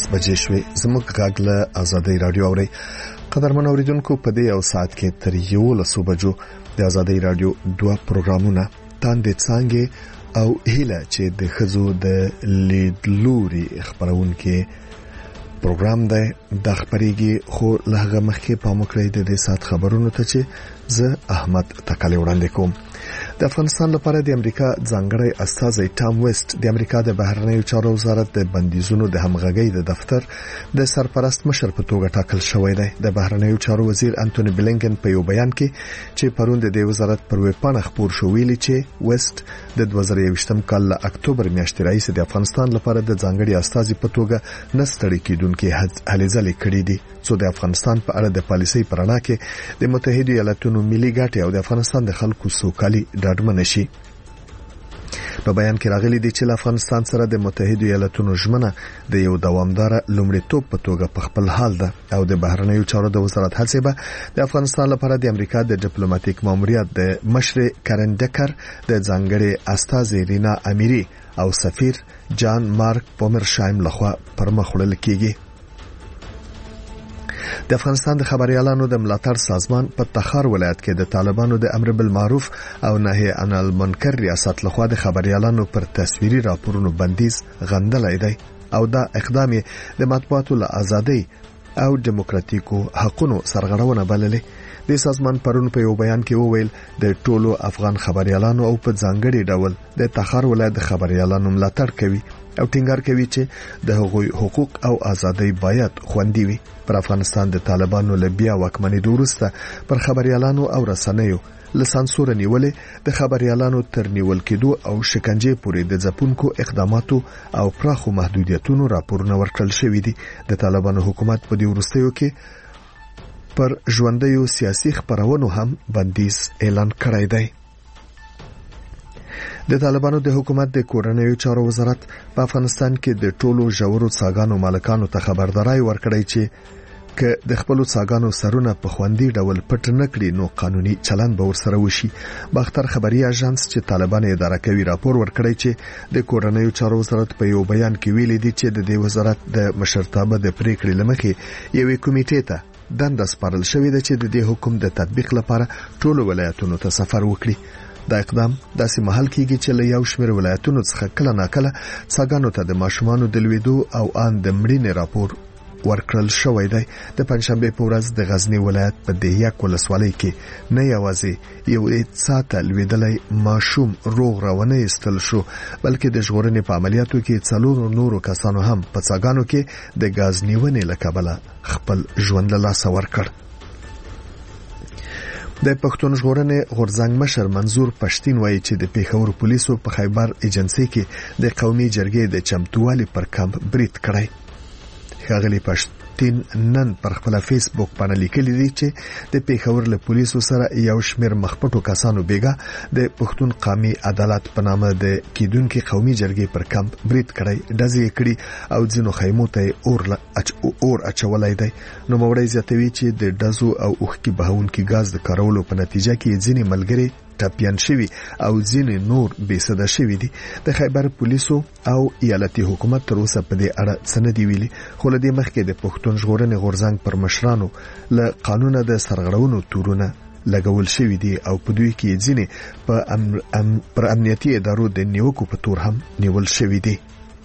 بجې شوې. زموږ غږ له آزادۍ رادیو اوري. قدرمن اوریدونکو، په دې یو ساعت کې تر 11 بجو د آزادۍ رادیو 2 پروګرامونه تاندې څنګه او هله چې د خزو د لیدلوري خبرونکو پروګرام دی د خبرېږي. خو لهغه مخکې په مکرې د دې سات خبرونو ته چې زه احمد تکالی وړاندې کوم. د افغانستان لپاره د امریکا ځانګړی استازی ټام ویسټ د امریکا د بهرنیو چارو وزارت د بندیزونو د همغږۍ د دفتر د سرپرست مشر په توګه ټاکل شوی دی. د بهرنیو چارو وزیر انټونی بلینکن په یو بیان کې چې پرون د وزارت پر ویبپاڼه خبر شو ویلي چې ویسټ د 2021 کال له اکتوبر میاشتې راهیسې د افغانستان لپاره د ځانګړي استازي په توګه نستړي کېدونکو هلې ځلې کړې دي څو د افغانستان په اړه د پالیسۍ پرانا کې د متحده ایالاتونو ملي ګټې او د افغانستان د خلکو سوکالي ډاډمن شي. په بیان کې راغلي دي چې افغانستان سره د متحده ایالاتونو ژمنه د یو دوامدار لومړیتوب په توګه په خپل حال ده او د بهرنیو چارو د وزارت هڅې به د افغانستان لپاره د امریکا د ډیپلوماټیک ماموریت د مشر کارن ډکر د ځانګړي استازي رینا امیری او سفیر جان مارک پومرشایم لخوا پرمخ وړل کیږي. د افغانستان د خبريالانو د ملاتړ سازمان په تخار ولایت کې د طالبانو د امر بالمعروف او نهي عن المنکر ریاست لخوا د خبريالانو پر تصویري راپورونو بندیز غندلای دی او دا اقدام د مطبوعاتو له ازادۍ او دیموکراتیکو حقونو سرغړونه بللې. د سازمان پرون په یو بیان کې وویل د ټولو افغان خبريالانو او په ځانګړي ډول د تخار ولایت د خبريالانو ملاتړ کوي او ټینګار کوي چې د هغوی حقوق او ازادۍ باید خوندي وي. پر افغانستان د طالبانو له بیا واکمنۍ وروسته پر خبريالانو او رسنیو له سانسور نیولې د خبريالانو تر نیول کېدو او شکنجې پورې د ځپونکو اقداماتو او پراخو محدودیتونو راپورونه ورکړل شوې دي. د طالبانو حکومت په دې وروستیو کې پر ژوندیو سیاسي خبرونو هم بندیز اعلان کړی دی. د طالبانو د حکومت د کورنیو چارو وزارت په افغانستان کې د ټولو ژورو څاګانو مالکانو ته خبرداري ورکړی چې که د خپل څاګانو سرونه په خوندي ډول پټ نه کړي نو قانوني چلند به ورسره وشي. باختر خبري اژانس چې طالبان اداره کوي راپور ورکړی چې د کورنیو چارو وزارت په یو بیان کې ویلي دي چې د وزارت د مشرتابه د پریکړې لمخې یوې کمیټې ته دنده سپارل شوې ده چې د دې حکم د تطبیق لپاره ټولو ولایتونو ته سفر وکړي. دا اقدام داسې محل کېږي چې له یو شمېر ولایتونو څخه کله ناکله څاګانو ته د ماشومانو د لویدو او ان د مړینې راپور ورکړل شوی دی. د پنځشنبه په ورځ د غزنی ولایت په دهیاک ولسوالۍ کې نه یوازې یو ساته لویدلې ماشوم روغ روانه استل شو بلکې د ژغورنې په عملیاتو کې 4 نورو کسانو هم په څاګانو کې د غاز نیونې لکبله خپل ژوند له لاسه ورکړ. د پښتون ژغورنې غورځنګ مشر منظور پښتين وایي چې د پیښور پولیسو په خیبر ایجنسی کې د قومي جرګې د چمتووالي پر کمپ برید کړی. ښاغلي پښتين نن پر خپل فیسبوک باندې لیکلي دي چې د پیښور له پولیسو سره یو شمېر مخپټو کسانو بیګا د پښتون قومي عدالت په نامه د کیدونکو قومي جرګې پر کمپ برید کړی، دزې کړی او ځینو خیمو ته اور اچولای دی. نو موړی زیاتوي چې د دزو او اوخکي بهونکي غاز د کارولو په نتیجه کې ځینې ملګری ټاپیان شوی او ځینې نور بېسده شوی دي. د خیبر پولیسو او ایالتي حکومت تر اوسه په دې اړه څه نه دی ویلي، خو له دې مخکې د پښتون ژغورنې غورځنګ پر مشرانو له قانونه د سرغړونو تورونه لګول شوی دي او په دوی کې ځینې پر امنیتي ادارو د نیوکو په تور هم نیول شوی دي.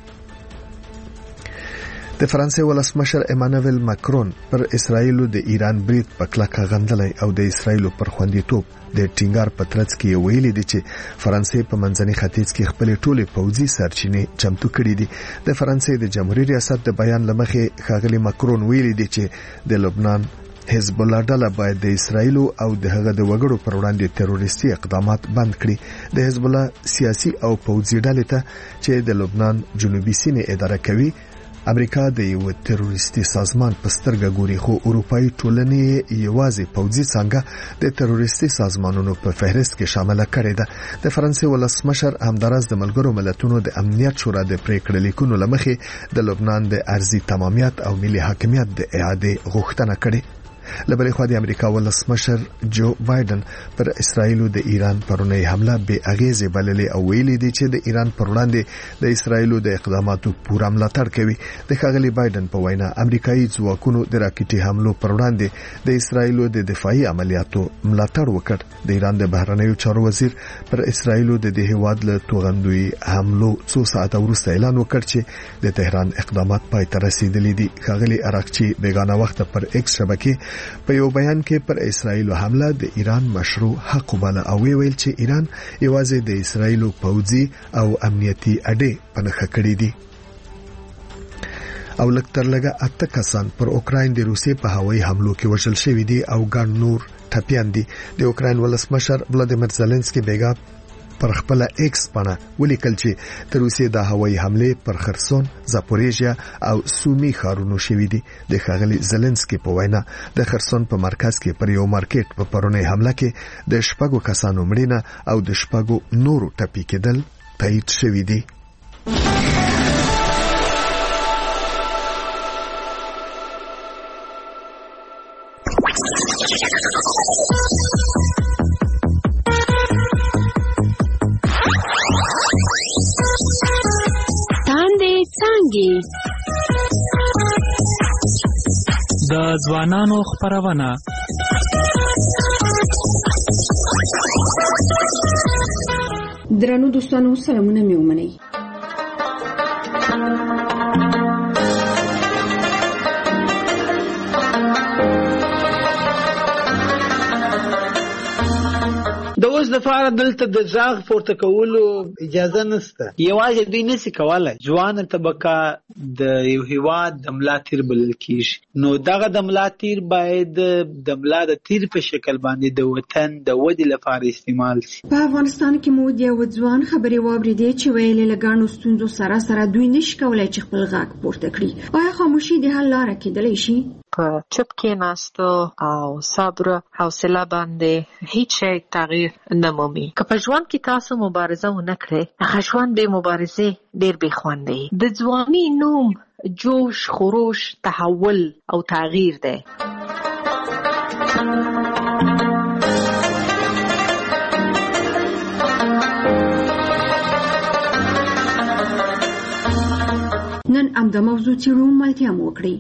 د فرانسې ولسمشر ایمانوئل ماکرون پر اسرایل د ایران برید په کلکه غندلای او د اسرایل پر خوندیتوب د ټینګار په ترڅ کې ویلي دي چې فرانسې په منځني ختیځ کې خپل ټولې پوځي سرچینې چمتو کړې دي. د فرانسې د جمهوریت ریاست د بیان لمخې ښاغلي ماکرون ویلي دي چې د لبنان حزب الله ډله باید د اسرایل او د هغه د وګړو پر وړاندې تروریستي اقدامات بند کړي. د حزب الله سیاسي او پوځي ډلې ته چې د لبنان جنوبي سیمې اداره کوي امریکا د یو تروریستي سازمان په سترګه ګوري، خو اروپאי ټولنې یوازې پوځي څنګه د تروریستي سازمانونو په فهرست کې شامل کړي ده. د فرانسې ولسمشر همدارس د ملګرو ملتونو د امنیت شورا د پریکړې لیکونو لمخې د لبنان د ارضي تمامیت او ملي حاکمیت د اعاده غوښتنه کړې. لبلې خو د امریکا ولسمشر جو بایدن پر اسرائیل د ایران پرونی حمله به اغیزه بللې او ویلي دي چې د ایران پر وړاندې د اسرائیل د اقداماتو پوره ملاتړ کوي. د ښاغلي بایدن په وینا امریکایي ځواکونو د راکټي حملو پر وړاندې د اسرائیل د دفاعي عملیاتو ملاتړ وکړ. د ایران د بهرنیو چارو وزیر پر اسرائیل د دې هیواد له توغندوی حملو څو ساعت وروسته اعلان وکړ چې د تهران اقدامات پای ته رسیدلي دي. ښاغلي اراغچی بیگانه وخت پر ایکس شبکې په یو بیان کې پر اسرائیل حمله د ایران مشروع حق وباله او ویل چې ایران یوازې د اسرائیل پوځي او امنیتي اډې پنهخه کړې دي. او لکتر لګه 8 کسان پر اوکراین د روسیې په هوایي حملو کې وژل شوي دي او ګڼ نور ټپيان دي. د اوکراین ولسمشر ولادیمیر زيلنسکي بیگا پر خپل ایکس باندې ولیکل چې د روسیې د هوایي حمله پر خرسون، زاپوریژیا او سومي ښارونو شوې دي. د ښاغلي زيلنسکي په وینا د خرسون په مرکز کې پر یو مارکیټ په پرونی حمله کې د 6 کسانو مړینه او د 6 نورو ټپي کېدل تایید شوې دي. د ځوانانو خبرونه درنو دوستانو سلامونه مې ومنئ. د اوس د فار دلته د ځاغ پورته کولو اجازه نشته. یوازې دوی نشي کولای ځوان طبقه د یو هیواد د ملا تیر بلل کیږي. نو دغه د ملا تیر باید د ملا د تیر په شکل باندې د وطن د ودی لپاره استعمال شي. په افغانستان کې مو د یو ځوان خبري واوریدې چې ویلې لګانو ستونزو سره دوی نشي کولای چې خپل غږ پورته کړي. آیا خاموشي د حل لاره کېدلی شي؟ په چپ کې ناستو او صبر حوصله باندې هیڅ شی تغییر نه مومي. که په ژوند کې تاسو مبارزه ونه کړئ، هغه ژوند به مبارزه ډیر به خوند دی. د ځواني نوم جوش، خروش، تحول او تغییر دی. نن امدا موضوع چیرو ملتیا مو وکړي.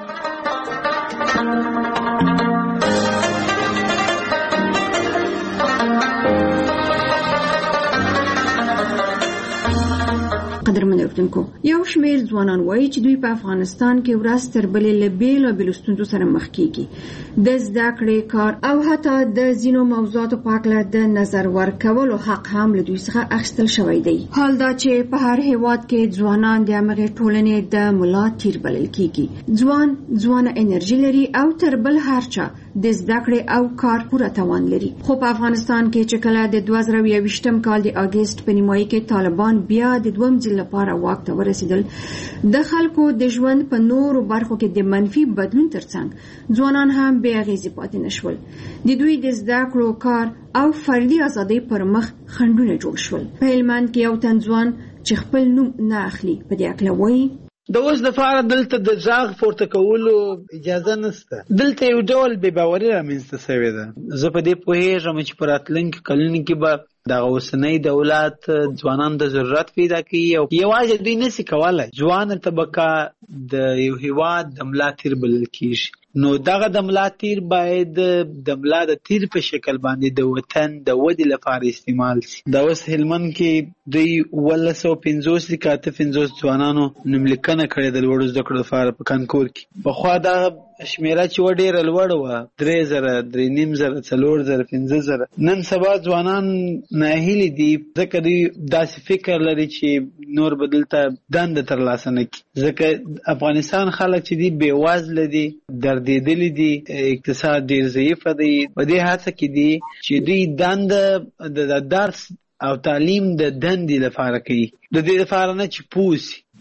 قدرمن اورېدونکو، یو شمېر ځوانان وایي چې دوی په افغانستان کې ورځ تر بلې له بیلابېلو ستونزو سره مخ کېږي. د زده کړې، کار او حتی د ځینو موضوعاتو په هکله د نظر ورکولو حق هم له دوی څخه اخیستل شوی دی. حال دا چې په هر هیواد کې ځوانان د همغې ټولنې د ملا تیر بلل کېږي. ځوانه انرژي لري او تر بل هر چا د زده کړې او کار پوره توان لري. خو په افغانستان کې چې کله د 2021 کال د اگست په نیمایي کې طالبان بیا د دویم ځل لپاره واک ته ورسېدل، د خلکو د ژوند په نورو برخو کې د منفي بدلون ترڅنګ ځوانان هم بې اغېزې پاتې نشول. د دوی د زده کړو، کار او فردي ازادۍ پر مخ خنډونه جوړ شول. په هلمند کې یو تن ځوان چې خپل نوم نه اخلي په دې اکله وایي د اوس د فار دلته د ځاغ پورته کولو اجازه نشته. دلته یو ډول بې باوري رامنځته شوې ده. زه په دې پوهېږم چې په راتلونکي کلونو کې به دغه اوسنی دولت ځوانان د ضرورت پیدا کوي او یوازې دوی نشي کولای ځوان طبقه د یو هیواد د ملا تیر بلل کیږي. نو دغه د ملا تیر باید د ملا د تیر په شکل باندې د وطن د ودی لپاره استعمال شي. دا اوس هلمند کې دوی 1950 ځوانانو نوملیکنه کړې د لوړو زده کړو لپاره په کانکور کې. پخوا دا شمیره چې و ډېره لوړه وه، 3000، 3500، 4000، 5000. نن سبا ځوانان ناهیلي دي ځکه دوی داسې فکر لري چې نور به دلته دنده ترلاسه نه کړي. ځکه افغانستان خلک چې دي بې وزله دي، دردېدلي دي، اقتصاد ډېر ضعیفه دی. په دې هڅه کې دي چې دوی دنده د درس او تعلیم د دندې لپاره کوي، د دې لپاره نه چې پوسي.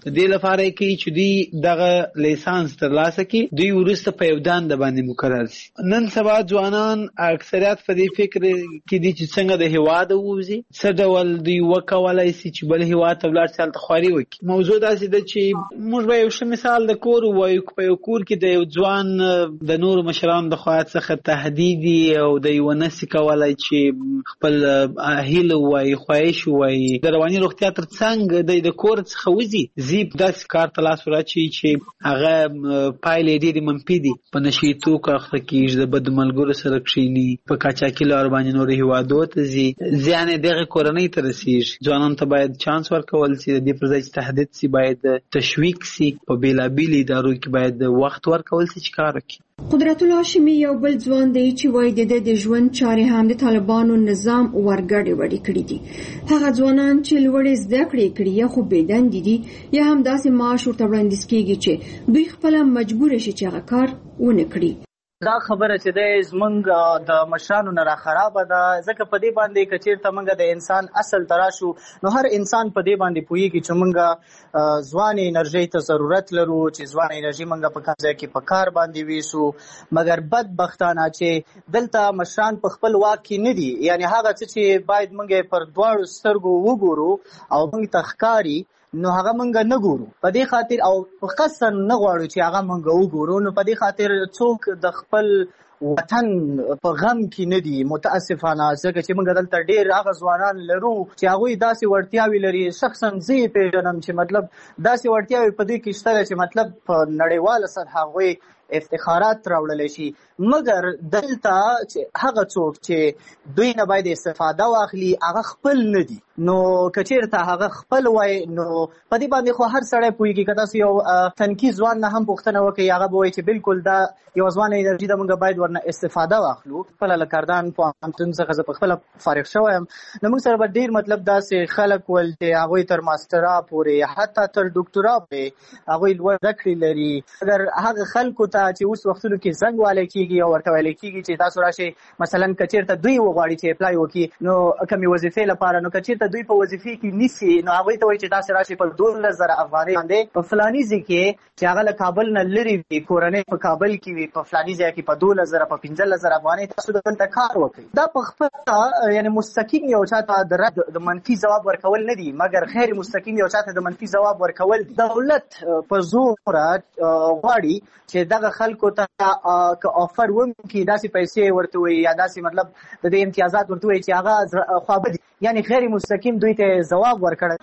دې لپاره کې چې دوی دغه لیسانس ترلاسه کړي دوی وروسته په یو دنده باندې مقرر شي. نن سبا ځوانان اکثریت په دې فکر کې دي چې څنګه د هیواد ووځي، څه ډول دوی وکولای شي چې بل هیواد ته ولاړ شي هلته خواري وکړي. موضوع داسې ده چې موږ به یو ښه مثال د کور ووایو. په یو کور کې د یو ځوان د نورو مشرانو د خوا څخه تهدید او د یو نسي کولای چې خپل هیله وایي، خواهش وایي، د رواني روغتیا تر څنګ د کور څخه وځي زی داسې کار ته لاس وراچوي چې هغه پایلې ډېرې منفي دي. په نشي توکو اخته کېږي، د بدو ملګرو سره کښېني، په قاچاقي لار باندې نورو هیوادو ته ځي، زیان یې دغه کورنۍ ته رسېږي. ځوانانو ته باید چانس ورکول شي، د دې پر ځای چې تهدید شي باید تشویق شي. په بېلابېلو ادارو کې باید وخت ورکول شي چې کار وکړي. قدرت الله هاشمي یو بل ځوان دی چې وایي د ژوند چارې هم د طالبانو نظام ورګډې وړې کړي دي. هغه ځوانان چې لوړې زده کړې کړي یا خو بېدندې دي یا هم داسې معاش ورته وړاندیز کېږي چې دوی خپله مجبور شي چې هغه کار ونه کړي. دا خبره چې د زمونږ د مشرانو نه را خرابه ده، ځکه په دې باندې که چېرته موږ د انسان اصل ته راشو نو هر انسان په دې باندې پوهېږي چې موږ ځوان انرژۍ ته ضرورت لرو، چې ځوان انرژي موږ په کوم ځای کې په کار باندې ویسو. مګر بدبختانه چې دلته مشران په خپل واک کې نه دي، یعنی هغه څه چې باید موږ پر دواړو سترګو وګورو او موږ ته ښکاري نو هغه مونږ نه ګورو. په دې خاطر او په قصد نه غواړو چې هغه مونږ وګورو. نو په دې خاطر څوک د خپل وطن په غم کې نه دي متاسفانه، ځکه چې موږ دلته ډېر هغه ځوانان لرو چې هغوی داسې وړتیاوې لري. شخصا زه یې پېژنم چې مطلب داسې وړتیاوې په دې کې شته چې مطلب په نړیواله سطح هغوی افتخارات راوړلی شي. مګر دلته چې هغه څوک چې دوی نه باید استفاده واخلي هغه خپل نه دي. نو که چېرته هغه خپل وای نو په دې باندې خو هر سړی پوهېږي. که تاسو یو تنکي ځوان نه هم پوښتنه وکړئ هغه به وایي چې بالکل دا یو ځوانه انرژي ده، موږ باید ورنه استفاده واخلو. خپله له کردان پوهنتون څخه زه پخپله فارغ شوی یم. نو موږ سره به ډېر مطلب داسې خلک ول چې هغوی تر ماسټرا پورې حتی تر ډاکټرا پورې هغوی لوړ زده کړې لري. اگر هغه خلکو ته چې اوس وختونو کې زنګ والی کېږي او ورته ویلی کېږي چې تاسو راشئ مثلا که چېرته دوی وغواړي چې اپلای وکړي نو کمې وظیفې لپاره، نو که چېرته دوی په وظیفې کې نیسي نو هغوی ته وایي چې تاسې راشئ په 12,000 افغانۍ باندې په فلاني ځای کې چې هغه له کابل نه لرې وي، کورنۍ په کابل کې وي، په فلاني ځای کې په 12,000 په 15,000 افغانۍ تاسو دلته کار وکړئ. دا په خپله یعنې مستقیم یو چاته د رد د منفي ځواب ورکول نه دي، مګر غیر مستقیم یو چاته د منفي ځواب ورکول دي. دولت په زوره غواړي چې دغه خلکو ته که آفر وکړي داسې پیسې ورته وایي یا داسې مطلب د دې امتیازات ورته وایي چې هغه خوابدي، یعنې غیر مستقیم دوی ته ځواب ورکړی.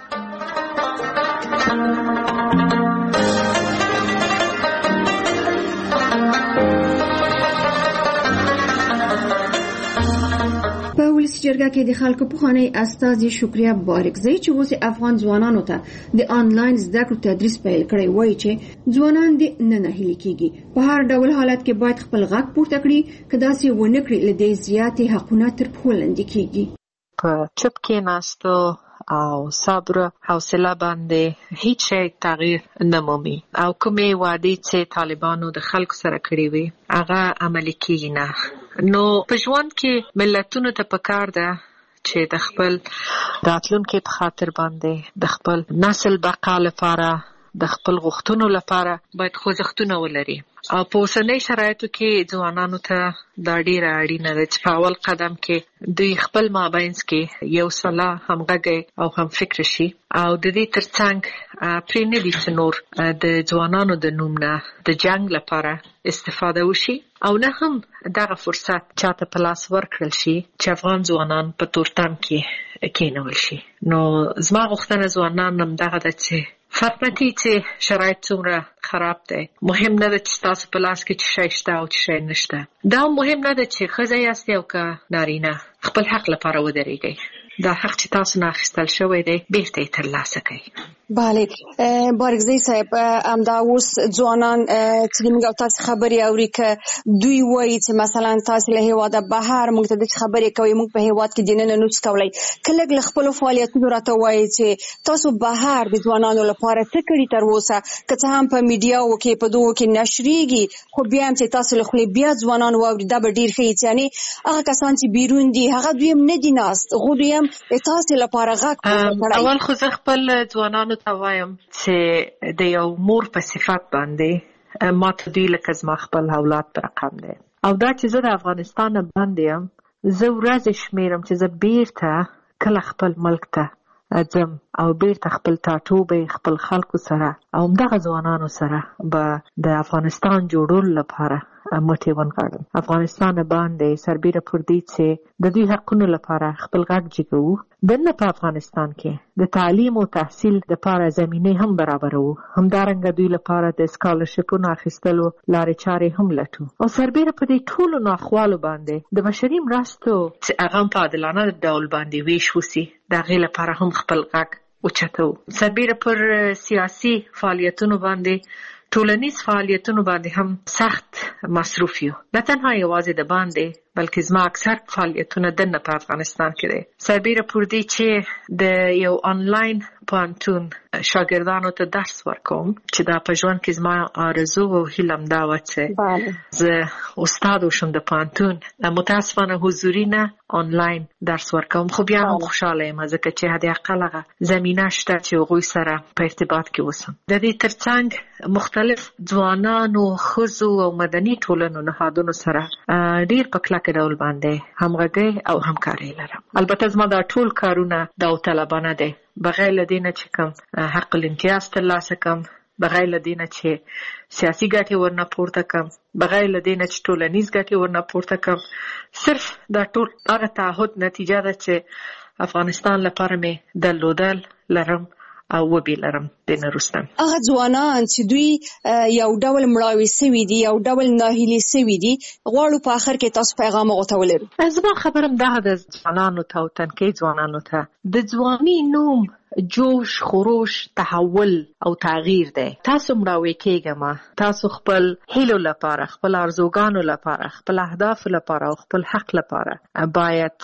په ولسي جرګه کې د خلکو پخوانی استازي شکریا بارکزی چې اوس افغان ځوانانو ته د آنلاین زده کړو تدریس پیل کړی وایي چې ځوانان دې نه ناهیلي کېږي، په هر ډول حالت کې باید خپل غږ پورته کړي، که داسې ونه کړي له دې زیاتې حقونه تر پښو لاندې کېږي. په چپ کېناستو او صبر حوصله باندې هیڅ شی تغییر نه مومي او کومې وعدې چې طالبانو د خلکو سره کړې وي هغه عملي کېږي نه. نو په ژوند کې ملتونو ته پکار ده چې د خپل راتلونکي په خاطر باندې د خپل نسل بقا لپاره د خپل غوښتنو لپاره باید خوځښتونه ولري او په اوسنۍ شرایطو کې ځوانانو ته دا ډیره اړینه ده چې په اول قدم کې دوی خپل مابینځ کې یو سلا همغږی او هم فکر شي او د دې ترڅنګ پرې نه دي چې نور د ځوانانو د نوم نه د جنگ لپاره استفاده وشي او نه هم دغه فرصت چاته په لاس ورکړل شي چې افغان ځوانان په تورتم کې کېنول شي. نو زما غوښتنه ځوانان هم دغه ده چې فرمتي چې شرایط څومره خراب دی، مهم نه ده چې تاسو په لاس کې چې شی شته او چې شی نشته. دا مهم نه ده چې ښځه یاستئ او که نارینه خپل حق لپاره ودرېږئ. دا حق چې تاسو نه اخیستل شوی دی بیرته یې ترلاسه کړئ. بله بارکزی صاحب، همدا اوس ځوانان چې موږ تاسو خبرې اوري که دوی وایي چې مثلا تاسو له هیواده بهر موږ ته د خبرې کوي موږ په هیواد کې دننه نو څه کولای، کله له خپل فعالیتونو راته وایي چې تاسو بهر د ځوانانو لپاره څه کړي تر اوسه، که څه هم په میډیاو کې په دوه کې نشریږي خو بیا هم چې تاسو له خپل بیا ځوانان واوري دا به ډیر ښه، یعنی هغه کسان چې بیرون دي هغه دوی هم نه دي ناست، خو دوی هم تاسو لپاره غږ پورته کړئ. اول خو زه خپل ځوانانو وایم چې د یو مور په صفت باندې ما ته دوی لکه زما خپل اولاد په رقم دی او دا چې زه د افغانستان باندې یم زه ورځې شمیرم چې زه بیرته کله خپل ملک ته ځم او بیرته خپل ټاټوبې خپل خلکو سره او همدغه ځوانانو سره به د افغانستان جوړولو لپاره مټې ونغاړم. افغانستان باندې سربیره پر دې چې د دوی حقونو لپاره خپل غږ جګوو. دنه په افغانستان کې د تعلیم او تحصیل لپاره زمینه هم برابرو. همدارنګه دوی لپاره د سکالرشپونو اخیستلو لارې چارې هم لټو. او سربیره په دې ټولو ناخوالو باندې د بشري مرستو چې هغه په عادلانه ډول باندې ویش وسی د هغې لپاره هم خپل غږ اوچتو. سربیره پر سیاسي فعالیتونو باندې ټولنیز فعالیتونو باندې هم سخت مصروف یو. نه تنها یوازې د باندې بلکې زما اکثر فعالیتونه دنه په افغانستان کې دي. سربیره پر دې چې د یو آنلاین پوهنتون شاګردانو ته درس ورکوم چې دا په ژوند کې زما آرزو او هیله همدا وه چې زه استاد وشم د پوهنتون. متاسفانه حضوري نه آنلاین درس ورکوم خو بیا هم خوشحاله یم ځکه چې حد اقل هغه زمینه شته چې هغوی سره په ارتباط کې اوسم. د دې ترڅنګ مختلف ځوانانو ښځو او مدني ټولنو نهادونو سره ډیر په کلکه ډول باندې همغږي او همکاري لرم. البته زما دا ټول کارونه داوطلبانه دي بغیر له دې نه چې کوم حق الامتیاز ترلاسه کړم، بغیر له دې نه چې سیاسي ګټې ورنه پورته کړم، بغیر له دې نه چې ټولنیز ګټې ورنه پورته کړم. صرف دا ټول هغه تعهد نتیجه ده چې افغانستان لپاره مې درلودل لرم او وبې لرم د نه وروسته. هغه ځوانان چې دوی یو ډول مړاوي سوي دي یو ډول ناهیلي سوي دي غواړو په آخر کې تاسو پیغام هغو ته ولرو. زما خبرم دغه د ځوانانو ته او تنکۍ ځوانانو ته د ځواني نوم جوش خروش تحول او تغییر دی. تاسو مړاوي کېږئ، تاسو خپل هیلو لپاره خپل ارزوګانو لپاره خپل اهدافو لپاره او خپل حق لپاره باید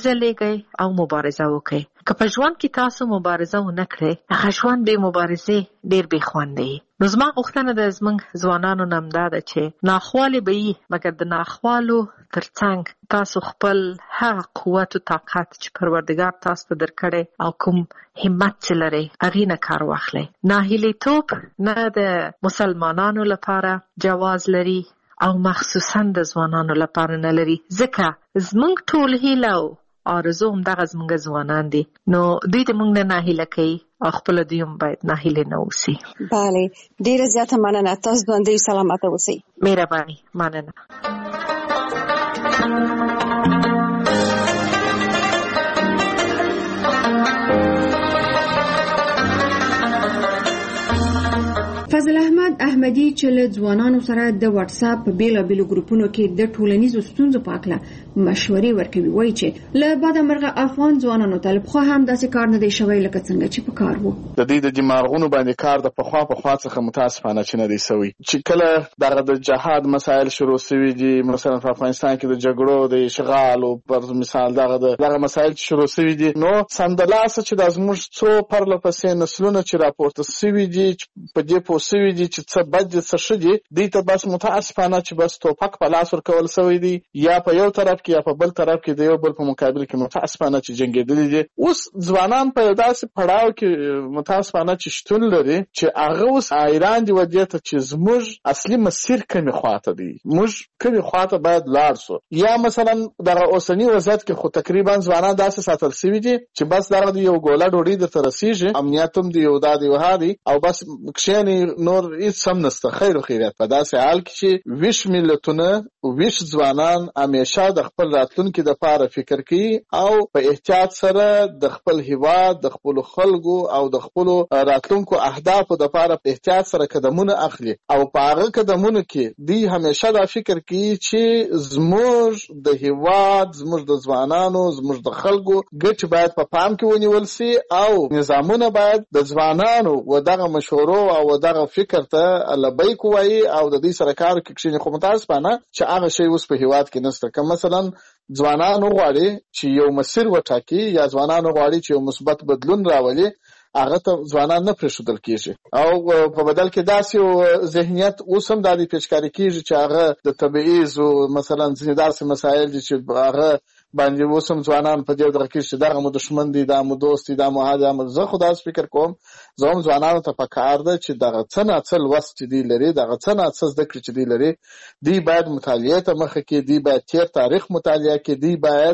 وځلېږئ او مبارزه وکړئ. که په ژوند کې تاسو مبارزه ونه کړئ هغه ژوند بې مبارزې ډېر بې خوند دی. نو زما غوښتنه د زموږ ځوانانو نه همدا ده چې ناخوالې به وي مګر د ناخوالو ترڅنګ تاسو خپل هغه قوت او طاقت چې پروردګار تاسو ته درکړی او کوم همت چې لرئ هغې نه کار واخلئ. ناهیلیتوب نه د مسلمانانو لپاره جواز لري او مخصوصا د ځوانانو لپاره نه لري ځکه زموږ ټول هیله او آرزو همدغه زموږ ځوانان دي. نو دوی د موږ نه ناهیله کوي او خپله دوی هم باید ناهیله نه اوسي. بله ډېره زیاته مننه. تاسو ژوندۍ سلامته اوسئ. مهرباني مننه. فضل احمد احمدي چې له ځوانانو سره د واتس اپ په بیلابیلو ګروپونو کې د ټولنیزو ستونزو په اړه مشورې ورکوي وایي چې له بعد مرغه افغان ځوانانو ته خو هم داسې کار نه دی شوی لکه څنګه چې په کار وو. د دې د دماغونو باندې کار د پخوا څخه متاسفانه چې نه دی سوی. چې کله دغه د جهاد مسایل شروع شوي دي مثلا په افغانستان کې د جګړو د اشغال او پر مثال دغه مسایل شروع شوي دي نو سمدلاسه چې د زموږ څو پرله پسې نسلونه چې راپورته شوي دي په دې سوي دي چې څه بد دي څه ښه دي دوی ته بس متاسفانه چې بس توپک په لاس ورکول سوی دي یا په یو طرف کې یا په بل طرف کې د یو بل په مقابل کې متاسفانه چې جنګېدلي دي. اوس ځوانان په یو داسې پړاو کې متاسفانه چې شتون لري چې هغه اوس حیران دي ودې ته چې زموږ اصلي مسیر کومې خواته دی، موږ کومې خواته باید لاړ سو. یا مثلا دغه اوسني وضعیت کې خو تقریبا ځوانان داسې ساتل سوي دي چې بس دغه یو ګوله ډوډۍ درته رسیږي، امنیت هم دی یو دا دی وها دی او بس کښېني نور هیڅ هم نسته. خیر و خیریت په داسې حال کې چې ویش ملتونه ویش ځوانان همیشه د خپل راتلونکي دپاره فکر کوي او په احتیاط سره د خپل هیواد د خپلو خلکو او د خپلو راتلونکو اهدافو دپاره په احتیاط سره قدمونه اخلي او په هغه قدمونو کې دوی همیشه دا فکر کوي چې زموږ د هیواد زموږ د ځوانانو زموږ د خلکو ګټې باید په پام کې ونیول سي او نظامونه باید د ځوانانو و دغه مشورو او دغه فکر ته لبیک وایي او د دې سره کار کوي. خو متاسفانه چې هغه شی اوس په هیواد کې نشته. که مثلا ځوانان غواړي چې یو مسیر وټاکي یا ځوانان غواړي چې یو مثبت بدلون راولي هغه ته ځوانان نه پرېښودل کېږي او په بدل کې داسې ذهنیت اوس هم د پیچکاري کېږي چې هغه د تبعیض او مثلا ځینې داسې مسایل دي چې هغه باندې اوس هم ځوانان په دې دغه کې چې دغه مو دښمن دي دا مو دوست دي دا مو هغه مو زه خو داسې فکر کوم زه هم ځوانانو ته پکار ده چې دغه څه نه څه لوست چې دوی لري دغه څه نه څه زده کړې چې دوی لري دوی باید مطالعې ته مخه کړي دوی باید تېر تاریخ مطالعه کړي دوی باید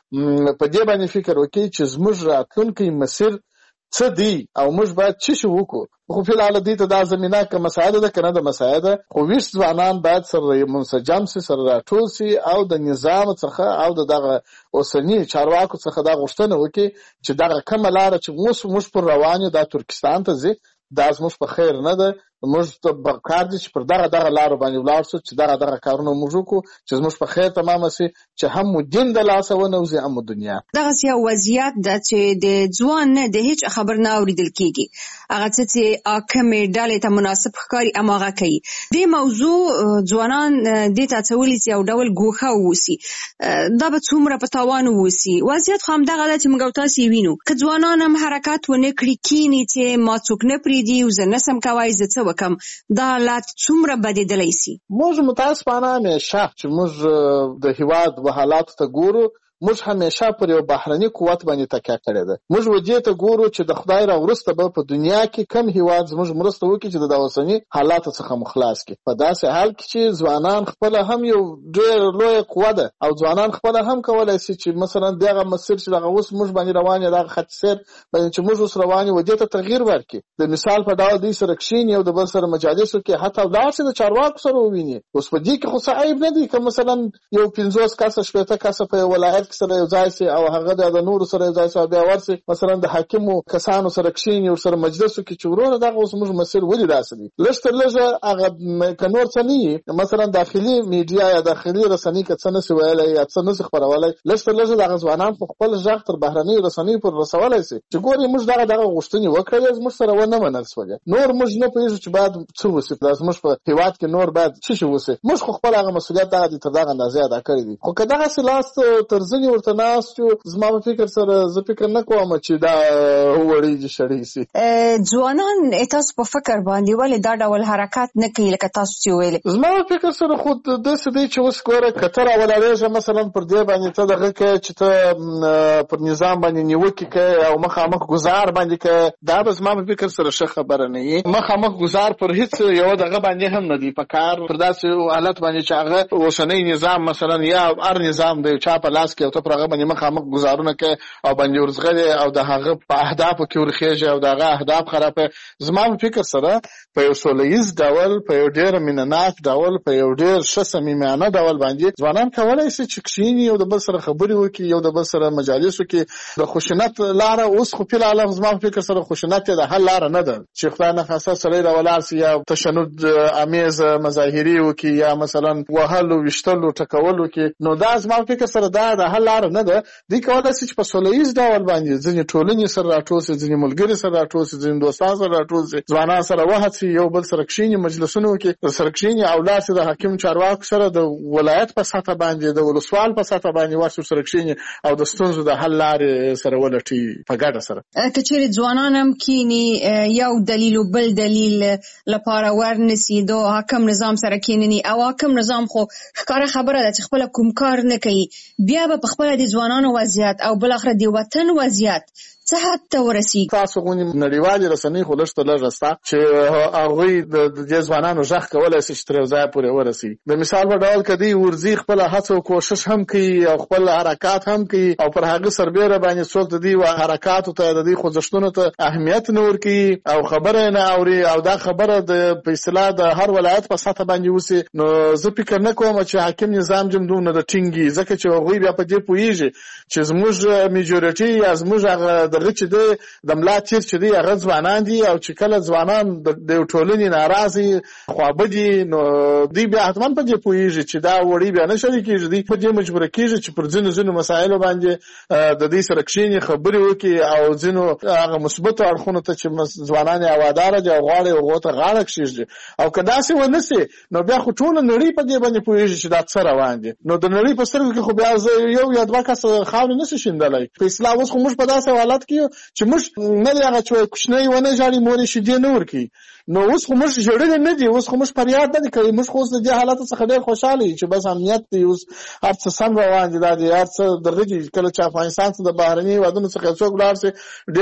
په دې باندې فکر وکړي چې زموږ راتلونکی مسیر څه دی او موږ باید څه شی وکړو خو فی الحال دې ته دا زمینه که مساعده ده که نه د مساعده خو ویش ځوانان باید سره منسجم سي سره راټول سي او د نظام څخه او د دغه اوسني چارواکو څخه دا غوښتنه وکړي چې دغه کومه لاره چې موږ پر روان یو دا ترکستان ته ځي دا زموږ په خیر نه ده موږ ته کار دي چې پر دغه لارو باندې ولاړ شو چې دغه کارونه موږ وکړو چې زموږ په خیر تمامه سي چې هم مو دین د لاسه ونوځي هم دنیا دغه یو وضعیت د چې د ځوان نه د هیڅ خبر نه اوریدل کیږي هغه چې حاکمې ډلې ته مناسب ښکاري اماغه کوي د موضوع ځوانان د تاسولي یو ډول ګوښه ووسی دا به څومره په تاوان ووسی وضعیت خو هم دغه چې موږ تاسو وینو که ځوانان هم حرکت ونه کړی کینی چې ما څوک نه پریدي او زه نسم کوي زه څه وکم دا حالات څومره بدیدلی سي موږ متاسفانه همیشه چې موږ د هیواد و حالات ته ګورو موږ همیشه پر یو بهرني قوت باندې تکیه کړې ده موږ ودې ته ګورو چې د خدای را ورسته به په دنیا کې کم هیواد زموږ مرسته وکړي چې د اوسني حالات څخه مخلاص کړي په داسې حال کې چې ځوانان خپل هم یو ډېر لوی قوت ده او ځوانان خپل هم کولای شي چې مثلا دغه مسیر چې دغه اوس موږ باندې روان یو دغه خط سیر باندې چې موږ اوس روان یو ودې ته تغییر ورکړي د مثال په ډول د سره کښین یو د بل سره مجالسو کې حتی داسې د چارواکو سره وویني اوس په دې کې خو صعيب نه دي که مثلا یو 15 کسه 18 کسه په ولایت سره یو ځای سي او هغه د نور سره یو ځای سي بیا ورسي مثلا د حاکمو کسانو سره کښین یو سره مجلسو کې چورونه دغه اوس موږ مسیر ولې راسي لږ تر لږه هغه کنور څه نه مثلا داخلي میډیا یا داخلي رسنۍ کې څه نه سی ویلای یا څه نه سی خبرولای لږ تر لږه دغه ځوانان خپل ځخ تر بهرنۍ رسنۍ پر رسولای سي چې ګوري موږ دغه غوښتنې وکړې موږ سره ونه منل سوله نور موږ نه پېژو چې بعد څه وسی دا موږ په هیواد کې نور بعد څه شي وسی موږ خپل هغه مسولیت دغه تر دغه اندازې ادا کړی دي خو کله هغه سلاست ترځنی ورته ناستو زما په فکر سره زه فکر نه کوم چې دا وړي دي شړې سي ځوانان تاسو په فکر باندې ولې دا ډول حرکت نه کوي لکه تاسو چې ویل زما په فکر سره خود د سدي چې اوس ګوره کتر اولادې مثلا پر دې باندې ته دغه کې چې ته پر نظام باندې نیوکه کوي او مخامخ گزار باندې کوي دا به زما په فکر سره ښه خبره نه وي مخامخ گزار پر هیڅ یو دغه باندې هم نه دی په کار پر داسې حالت باندې چې هغه اوسنۍ نظام مثلا یا هر نظام د چا په لاس کې او ته پر هغه باندې مخامخ گزارونه کوي او باندې ورزغلي او د هغه په اهدافو کې ورخېږي او دغه اهداف خرابه زما په فکر سره په یو سولهیز ډول په یو ډېر مینناک ډول په یو ډېر ښه صمیمانه ډول باندې ځوانان کولای شي چې کښیني یو د بل سره خبرې وکړي یو د بل سره مجالسو کې د خشونت لاره اوس خو په العالم زما په فکر سره خشونت د حل لاره نه ده چې خدای نه خاصه سړی را ولاړ سي یا تشنج امیز مظاهري وکړي یا مثلا وهلو وشتلو ټکولو کې نو دا زما په فکر سره دا د حل لاره نه ده دی کولای شي چې په سولهیز ډول باندې ځینې ټولنې سره راټول شي ځینې ملګري سره راټول شي ځینې دوستان سره راټول شي ځوانان سره وهڅي یو بل سره کښیني مجلسونه وکړي سره کښیني او لاس د حاکم چارواکو سره د ولایت په سطح باندې د ولسوال په سطح باندې ورسره سره کښیني او د ستونزو د حل لارې سره ولټي په ګډه سره کچېرې ځوانان هم کینی یو دلیل او بل دلیل لپاره ورنسي دو حاکم نظام سره کینني او حاکم نظام خو ښکاره خبره ده چې خپل کوم کار نه کوي بیا به خپل د ځوانانو وضعیت او بل اخر دی وطن وضعیت څه حد ته ورسیږي تاسو غونې نړیوالې رسنۍ خو لږ ته لږ ستا چې هغوی د دې ځوانانو غږ کولی شي چې تر یو ځایه پورې ورسي د مثال په ډول که دوی ورځي خپله هڅه او کوشش هم کوي او خپل حرکات هم کوي او پر هغه سربیره باندې څوک د دوی حرکاتو ته د دوی خوځښتونو ته اهمیت نه ورکوي او خبره نه اوري او دا خبره په اصطلاح د هر ولایت په سطح باندې وسي نو زه فکر نه کوم چې حاکم نظام جمدونه د ټینګي ځکه چې هغوی بیا په دې پوهېږي چې زموږ میجورټي یا زموږ هغه دغه چې د ملا تیر چې دی هغه ځوانان دي او چې کله ځوانان د ټولنې ناراضي خوابدي نو دوی بیا حتما په دې پوهېږي چې دا وړي بیا نه شریکېږي دوی په دې مجبوره کېږي چې پر ځینو مسایلو باندې د دوی سره کښېني خبرې وکړي او ځینو هغه مثبتو اړخونو ته چې ځوانان یې هواداره دي او غواړي هغو ته غاړه کښېږدي او که داسې ونه سي نو بیا خو ټوله نړۍ په دې باندې پوهېږي چې دا څه روان دي نو د نړۍ په سترګو کې خو بیا یو یا دوه کسه خاورې نه شي شیندلی په اصطلاح اوس خو موږ په داسې حالت حالت کې چې موږ نه دی هغه چې کوچنی ونه ژاړي مور یې شیدې نه ورکوي. نو اوس خو موږ ژړلي نه دي، اوس خو موږ فریاد نه دي کوي، موږ خو اوس د دې حالت څخه ډېر خوشحاله یو چې بس امنیت دی، اوس هر څه سم روان دي، دا دی هر څه دغه دي. کله چې افغانستان ته د بهرني هېوادونو څخه څوک ولاړ شي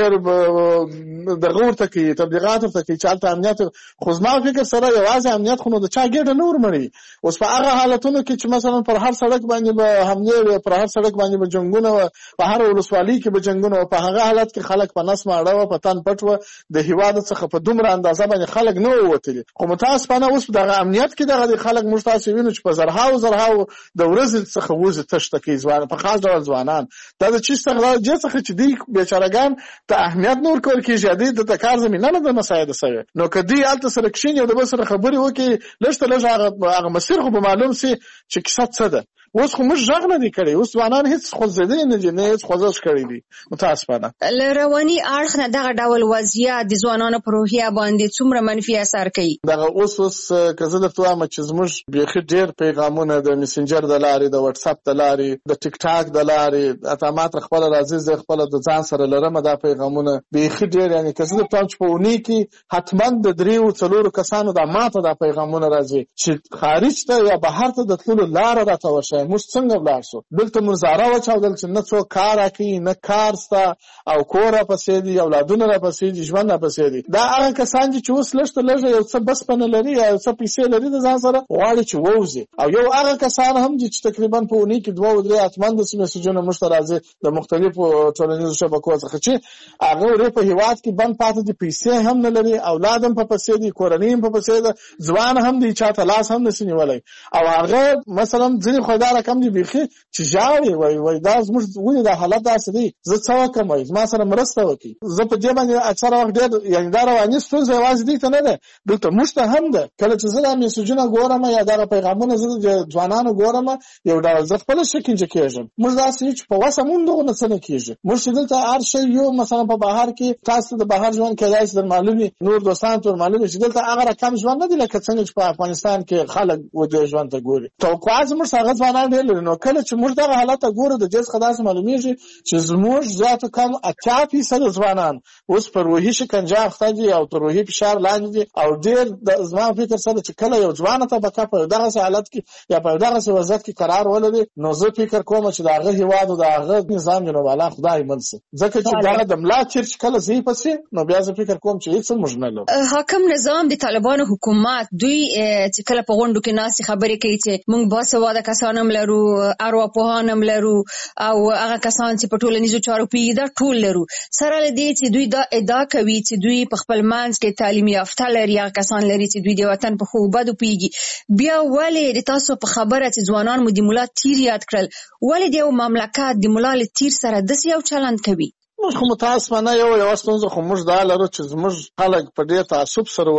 ډېر دغه ورته کوي، تبلیغات ورته کوي چې هلته امنیت. خو زما فکر سره یوازې امنیت خو نو د چا ګېډه نه ورمړي. اوس په هغه حالتونو کې چې مثلا پر هر سړک باندې به حملې وي، پر هر سړک باندې به جنګونه وه، په هر ولسوالۍ کې به جنګونه وه، په هغه حالت کې خلک په نس ماړه وه، په تن پټ وه، د هېواد څخه په دومره اندازه باندې خلک نه ووتلي. خو متاسفانه اوس دغه امنیت کې دغه خلک موږ تاسو وینو چې په زرهاو د ورځې څخه وځي تشته کوي ځوان، په خاص ډول ځوانان. دا د چی څخه چې دوی بیچارهګان ته اهمیت نه ورکول کېږي، د کار زمینه نه ده مساعده شوې. نو که دوی هلته سره کښېني او د بل سره خبرې وکړي، لږ تر لږ هغه مسیر خو به معلوم سي چې کیسه څه ده. اوس خو موږ غږ نه دی کړی، اوس ځوانان هېڅ خوځېدلی نه دي، نه هېڅ خوځښت کړی دی. متاسفانه له رواني اړخ نه دغه ډول وضعیت د ځوانانو په روحیه باندې څومره منفي اثر کوي؟ دغه اوس که زه درته وایم چې زموږ بیخي ډېر پیغامونه د میسنجر د لارې، د وټساپ د لارې، د ټیک ټاک د لارې، حتی ما ته خپله راځي، زه خپله د ځان سره لرم دا پیغامونه بیخي ډېر. یعنې که زه درته وایم چې په اونۍ کې حتما د 3-4 کسانو دا ما ته دا پیغامونه راځي چې خارج ته یا بهر ته د تللو لاره راته وښیه، موږ څنګه ولاړ شو. دلته موږ زاره وچاودل چې نه څوک کار راکوي، نه کار شته، او کور راپسې دي، اولادونه راپسې دي، ژوند راپسې دي. دا هغه کسان دي چې اوس لږ تر لږه یو څه بسپنه لري یا یو څه پیسې لري د ځان سره، غواړي چې ووځي. او یو هغه کسان هم دي چې تقریبا په اونۍ کې 2-3 حتما داسې میسجونه موږ ته راځي د مختلفو ټولنیزو شبکو څخه چې هغه ورې په هېواد کې بند پاتې دي، پیسې هم نه لري، اولاد هم په پسې دي، کورنۍ هم په پسې ده، ځوان هم دی، چا ته لاس هم نشي نیولی. او هغه مثلا ځینې خو دا رقم دي بیخي چې ژاړي، وایي دا زموږ ولې دا حالت داسې دی، زه څه وکړم، وایي زما سره مرسته وکړي. زه په دې باندې اکثره وخت ډېر یعنې دا رواني ستونزه یوازې دوی ته نه ده، دلته موږ ته هم ده. کله چې زه دا میسجونه ګورم یا دغه پیغامونه زه د ځوانانو ګورم، یو ډول زه خپله شکنجه کېږم. موږ داسې یو چې په وسه مونږ دغونه څه نه کېږي. موږ چې دلته هر شی یو، مثلا په بهر کې تاسو د بهر ژوند کېدای شي در معلومي، نور دوستانو ته معلومي چې دلته هغه رقم ژوند نه دی لکه څنګه چې په افغانستان کې خلک دې ژوند ته ګوري. توقعات زموږ هغه ځوانان ډېر لري. نو کله چې موږ دغه حالت ته ګورو، د دې څخه داسې معلومېږي چې زموږ زیات کم 80% ځوانان اوس په روحي شکنجه اخته دي او تر روحي فشار لاندې دي. او ډېر زما فکر سره چې کله یو ځوانه طبقه په دغسې حالت کې یا په دغسې وضعیت کې قرار ولري، نو زه فکر کوم چې د هغه هېواد او د هغه نظام جنوب الله خدای من شي. ځکه چې دغه د ملا چیر چې کله ځي پسې، نو بیا زه فکر کوم چې هېڅ موږ نه لرو. حاکم نظام د طالبانو حکومت دوی چې کله په غونډو کې ناستې خبرې کوي چې موږ باسواده کسان هم لرو، ارواپوهان هم لرو، او هغه کسان چې په ټولنیزو چارو پوهېږي دا ټول لرو. سره له دې چې دوی دا ادعا کوي چې دوی په خپل منځ کې تعلیم یافته لري، هغه کسان لري چې دوی د وطن په ښو بدو پوهېږي، بیا ولې د تاسو په خبره چې ځوانان مو د ملا تیر یاد کړل، ولې د یو مملکت د ملا له تیر سره داسې یو چلند کوي؟ موږ خو متاسفانه یو ستونزه خو موږ دا لرو چې زموږ خلک په ډېر تعصب سره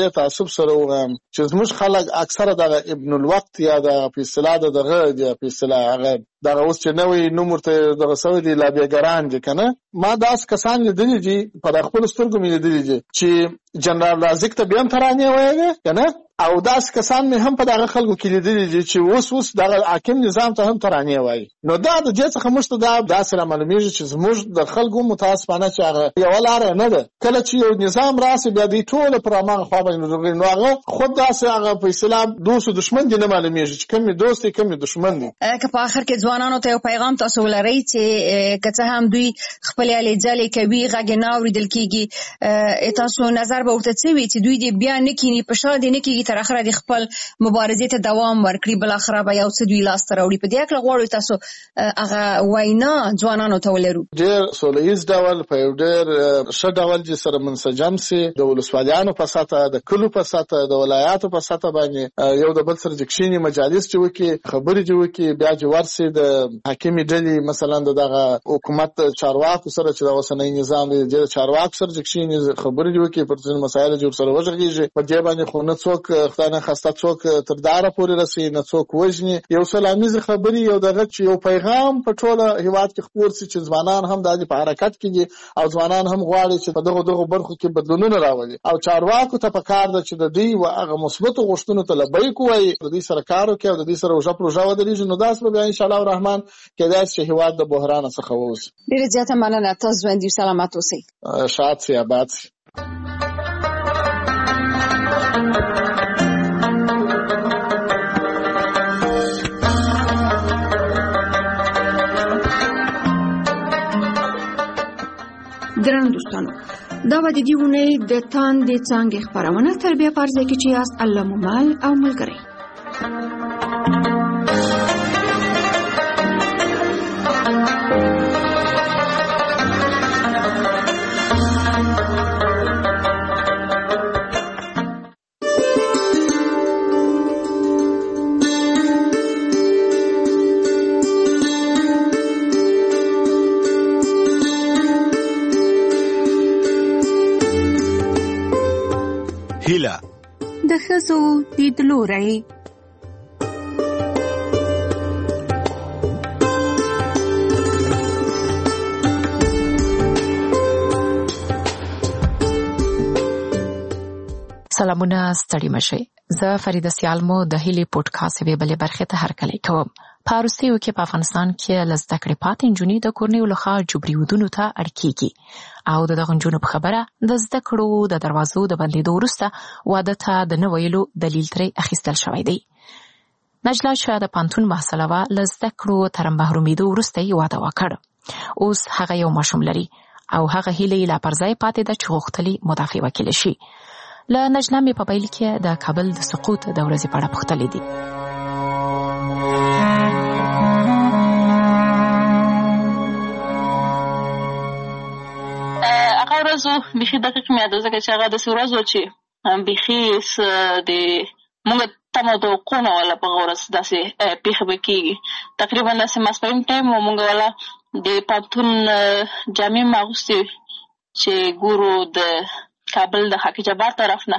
وایم چې زموږ خلک اکثره دغه ابن الوقت یا د په اصطلاح دغه په اصطلاح هغه دغه اوس چې نوی نوم ورته دغه سوی دی لابیګران دي که نه. ما داسې کسان لیدلي دي، په خپلو سترګو مې لیدلي دي چې جنرال رازق ته بیا هم ترانې ویلې که نه، او داسې کسان مې هم په دغه خلکو کې لیدلي دي چې اوس دغه حاکم نظام ته هم ترانې وایي. نو دا د دې څخه موږ ته دا داسې رامعلومېږي چې زموږ د خلکو متاسفانه چې هغه یوه لاره نه ده. کله چې یو نظام راسي، بیا دوی ټوله پر هماغه خوا باندې ورغلي، نو هغه خود داسې هغه په اصطلاح دوست و دشمن دي نه معلومېږي چې کوم یې دوست دی کوم یې دشمن دی. که په آخر کې ځوانانو ته یو پیغام تاسو ولرئ چې که څه هم دوی خپلې هلې ځلې کوي، غږ یې نه اورېدل کېږي، تاسو نظر به ورته څه وي چې دوی دې بیا نه کښېني، په شا دې نه کېږي، تر اخره دې خپل مبارزې ته دوام ورکړي، بالاخره به یو څه دوی لاسته راوړي؟ په دې هکله غواړو تاسو هغه وینا ځوانانو ته ولرو. ډېر سوله ییز ډول، په یو ډېر ښه ډول چې سره منسجم سي، د ولسوالیانو په سطحه، د کلو په سطحه، د ولایاتو په سطحه باندې یو د بل سره چې کښېني، مجالس چې وکړي، خبرې چې وکړي، بیا چې ورسي د حاکمي ډلې مثلا دغه حکومت چارواکو سره چې د اوسنی نظام دی، د چارواکو سره چې کښېني، خبرې چې وکړي، پر ځینو مسایلو چې ورسره وغږېږي. په دې باندې خو نه څوک خدای نه خواسته څوک تر داره پورې رسوي، نه څوک وژني. یو سلامیزې خبرې، یو دغه چې یو پیغام په ټوله هېواد کې خپور سي چې ځوانان هم د دې په حرکت کې دي، او ځوانان هم غواړي چې په دغو برخو کې بدلونونه راولي. او چارواکو ته پکار ده چې د دوی هغه مثبتو غوښتنو ته لبیک ووایي، د دوی سره کار وکړي او د دوی سره اوږه پروژه ودرېږي. نو داسې به بیا انشاءالله الرحمن کېدای شي هیواد د بحران څخه ووځي. ډېره زیاته مننه. تاسو ژوندي او سلامت اوسئ. شاد سي آباد سي. ګران دوستانو، دا به د دې اونۍ د تاندې څانګې خپرونه تر بیا په ځای کې چې یاست الله مو مل او ملګری. هیله د ښځو لیدلوری. سلامونه، ستړي مشئ. زه فریده سیالمو د هیلې پودکاسټ یوې بلې برخې ته هرکلی کوم. په وروستیو کې په افغانستان کې له زده کړې پاتې نجونې د کورنیو لخوا جبري ودونو ته اړ کېږي او د دغو نجونو په خبره د زده کړو د دروازو د بندېدو وروسته واده ته د نه ویلو دلیل ترې اخیستل شوی دی. نجله چې د پوهنتون محصله وه، له زده کړو تر محرومېدو وروسته یې واده وکړ. اوس هغه یو ماشوم لري او هغه هیله یې لا پر ځای پاتې ده چې غوښتلې مدافع وکیل شي. له نجله مې په پیل کې د کابل د سقوط د ورځې په اړه پوښتلې دي. هغه ورځ بیخي دقیق مې یاد ځکه چې هغه داسې ورځ وه چې بیخي د موږ تمه توقع نه وله په هغه ورځ داسې پېښه به کېږي. تقریبا داسې ماسپښین ټایم و، موږ وله د پوهنتون جامې مې اغوستې چې ګورو د کابل د خاک جبار طرف نه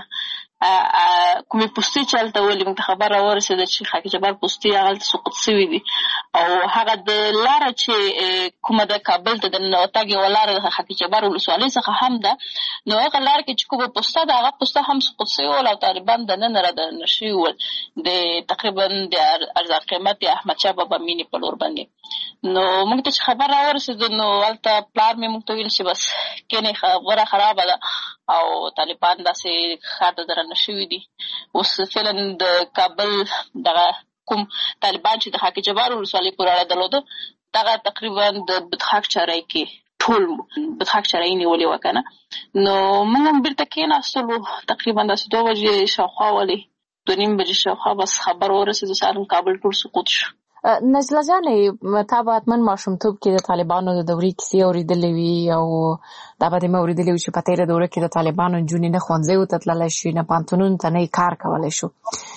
کومې پوستې چې هلته ولې موږ ته خبر راورسېده چې خاک جبار پوستې هغلته سقوط سوي دي او هغه د لاره چې کومه د کابل ته د ننوتګ یوه لاره د خاک جبار ولسوالۍ څخه هم ده، نو هغه لاره کې چې کومه پوسته ده هغه پوسته هم سقوط سوي ول او طالبان دننه رادننه شوي ول د تقریبا د ارزان قیمت د احمدشاه بابا مینې په لور باندې. نو موږ ته چې خبر راورسېده نو هلته پلار مې موږ ته ویل چې بس کینې خبره خرابه ده او طالبان داسې ښار ته درنه شوي دي. اوس فعلا د کابل دغه کوم طالبان چې د خاک جبار ولسوالۍ پورې اړه درلوده، دغه تقریبا د بدخاک چارۍ کې ټول بدخاک چارۍ نیولې وه که نه. نو موږ هم بېرته کېناستلو، تقریبا داسې 2 بجې شاوخوا ولې 2:30 بجې شاوخوا بس خبر ورسېده سهار کابل ټول سقوط شو. نجله جانې، تا به حتما ماشومتوب کې د طالبانو د دورې کیسې اورېدلې وي او دا به دې مې اورېدلې وي چې په تېره دوره کې د طالبانو نجونې نه ښوونځیو ته تللی شي، نه پوهنتونونو ته نه یې کار کولی شو.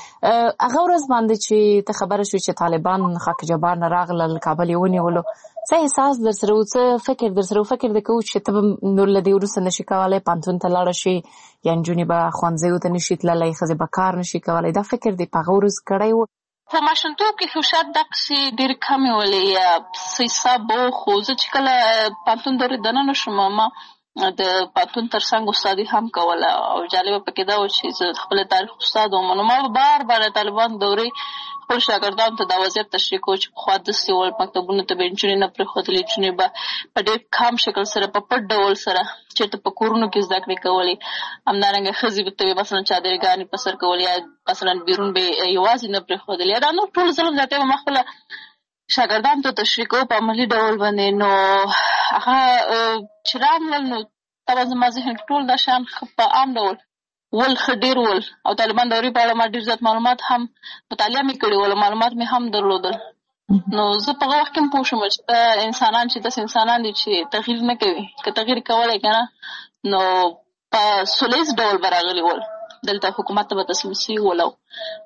هغه ورځ باندې چې ته خبره شوې چې طالبان خاک جبار نه راغلل، کابل یې ونیولو، څه احساس در سره و، څه فکر در سره و؟ فکر دې کوو چې ته به نور له دې وروسته نشي کولی پوهنتون ته لاړه شي یا نجونې به ښوونځیو ته نشي تللی، ښځې به کار نشي کولی؟ دا فکر دې په هغه ورځ کړی و؟ په ماشومتوب کې خو شاید دقسې ډېرې کمې ولې یا څه حساب به و، خو زه چې کله پوهنتون دورې دننه شوم ما د پوهنتون تر څنګ استادي هم کوله او جالبه پکې دا و چې زه د خپل تاریخ استاد وم. نو ما به بار بار د طالبان دورې خپل شاګردانو ته دا وضعیت تشریح کوو چې پخوا داسې ول مکتبونو ته به نجونې نه پرېښودلې، نجونې به په ډېر کم شکل سره په پټ ډول سره چېرته په کورونو کې زده کړې کولې. همدارنګه ښځې ته به مثلا چادرګانې په سر کولې یا مثلا بیرون به یوازې نه پرېښودلې. یا دا نور ټول ظلم زیاتی به ما خپله شاګردانو ته تشریح کوو په عملي ډول باندې. نو هغه چې راغلل نو طبعا زما ذهن کې ټول دا شیان په عام ډول ول ښه ډېر ول او طالبان دورې په اړه ما ډېر زیات معلومات هم مطالعه مې کړې ول، معلومات مې هم درلودل. نو زه په هغه وخت کې هم پوه شوم چې دا انسانان چې داسې انسانان دي چې تغییر نه کوي، که تغییر کولی که نه نو په سولیز ډول به راغلي ول. دلته حکومت ته به تسلیم سوي ول او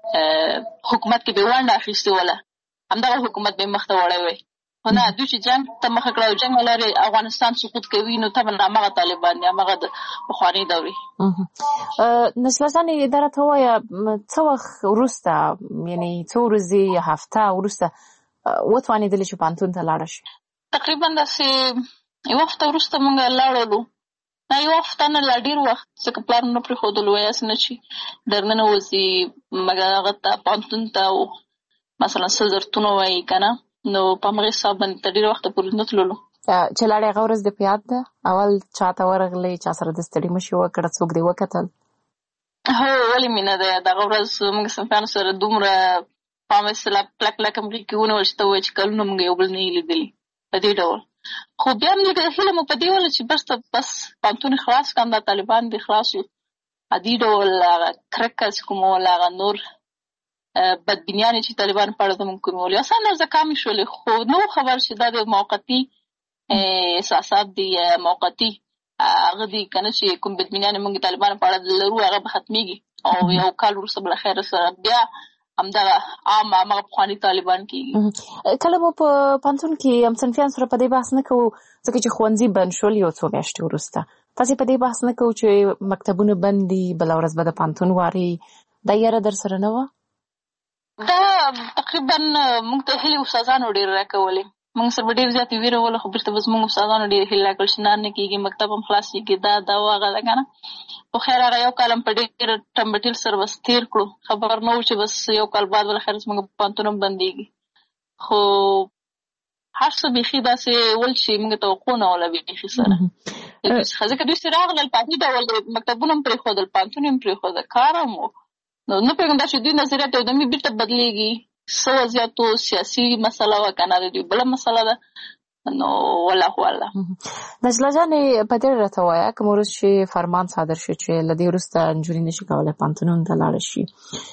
حکومت کې به یې ونډه اخیستې وله، همدغه حکومت به یې مخته وړی وی. خو نه، دوی چې جنګ ته مخه کړه او جنګ ولري افغانستان سقوط کوي نو طبعا همغه طالبان دي، همغه د پخوانۍ دورې. نجله جانې، دا راته ووایه څه وخت وروسته، یعنې څو ورځې یا هفته وروسته وتوانېدلې چې پوهنتون ته لاړه شي؟ تقریبا داسې یوه هفته وروسته موږ لاړلو. نه یوه هفته نه، لا ډېر وخت، ځکه پلار مې نه پرېښودلو، یاسې نه چې درننه وځي مګر هغه ته پوهنتون ته مثلا څه ضرورتونه وایي که نه. نو په همغې حساب باندې تر ډېره وخته پورې نه تللو. چې لاړې هغه ورځ دې په یاد ده؟ اول چاته ورغلې، چا سره د ستړي مشي وکړه، څوک دې وکتل؟ هو ولې مې نه ده یاد. هغه ورځ موږ صنفیانو سره دومره په عامه اصطلاح کلک همغې کې ونیول چې ته ووایې چې کلونه موږ یو بل نه یې لیدلي په دې ډول. خو بیا هم لږه هیله مو په دې وله چې بس پوهنتون خلاص کړم، دا طالبان دې خلاص وي. عادي ډول هغه کرکه چې کومول، هغه نور بدبینیانې چې طالبانو په اړه زموږ کومولې اسانه زه کمې شولې. خو نو خبر چې دا د موقتي احساسات دي، موقتي هغه دي که نه چې کوم بدبینیانې موږ طالبانو په اړه لرو هغه به ختمېږي او یو کال وروسته بالاخره سره بیا همدغه عام همغه پخواني طالبان کېږي. کله مو په پوهنتون کې همصنفیان سره په دې بحث نه کوو ځکه چې ښوونځي بند شول یو څو میاشتې وروسته، تاسې په دې بحث نه کوو چې مکتبونه بند دي، بله ورځ به د پوهنتون واري، دا یاره در سره نه وه؟ دا تقریبا موږ ته هیلې استادانو ډېرې راکولې، موږ سره به ډېر زیاتې ویره وله، خو بېرته به زموږ استادانو ډېرې هیلې راکړل چې نه کېږي، مکتب هم خلاصېږي، دا و هغه ده که نه. خو خیر هغه یو کال هم په ډېر ټمبټیل سره بس تېر کړو، خبر نه و چې بس یو کال بعد بالاخره زموږ پوهنتون هم بندېږي. خو هر څه بیخي داسې ول چې موږ توقع نه وله بیخي سره، ځکه دوی چې راغلل په عادي ډول مکتبونه هم پرېښودل، پوهنتون هم پرېښوده، کار هم و. نو نه پوهېږم دا چې دوی نظریات یودمې بېرته بدلېږي، څه وضعیتو سیاسي مسله وه که نه د دوی بله مسله ده. نو والله نجله جانې په دې راته ووایه کوم ورځ چې فرمان صادر شو چې له دې وروسته نجونې نشي کولی پوهنتونونو ته لاړه شي،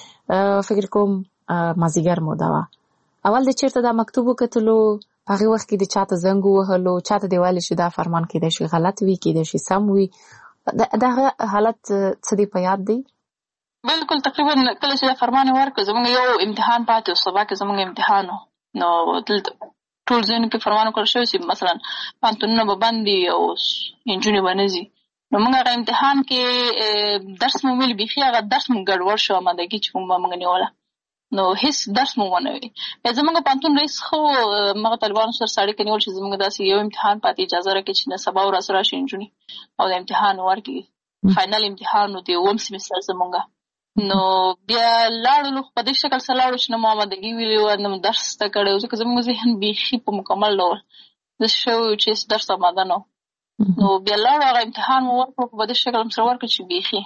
فکر کوم مازدیګر موده وه، اول د چېرته دا مکتوب وکتلو، په هغې وخت کې د چاته زنګ ووهلو، چاته دې ویلې چې دا فرمان کېدای شي غلط وي، کېدای شي سم وي، د هغه حالت څه دې په یاد دی؟ بلکل تقریبا کله چې دا فرمان یې ورکړ زموږ یو امتحان پاتې و، سبا کې زموږ امتحان و. نو دلته ټول ځایونو کې فرمان وکړل شوی چې مثلا پوهنتونونه به بند دي او نجونې به نه ځي. نو موږ هغه امتحان کې درس مو ویل، بیخي هغه درس مو ګډوډ شو، امادګي چې موږ نیوله، نو هېڅ درس مو ونه وي. بیا زموږ پوهنتون رئیس خو مغه طالبانو سره سړی نیول چې زموږ داسې یو امتحان پاتې، اجازه راکړي چې نه سبا ورځ راشي نجونې او د امتحان ورکړي، فاینل امتحان و د اووم سیمستر زموږ. نو بیا لاړلو، په دې شکل سره لاړو چې نه مو امادګي ویلې وه نه مو درس زده کړی و، ځکه زموږ ذهن بیخي په مکمل ډول داسې شوی و چې درس اماده نه و. نو بیا لاړو هغه امتحان مو ورکړو، په دې شکل هم سره ورکړو چې بیخي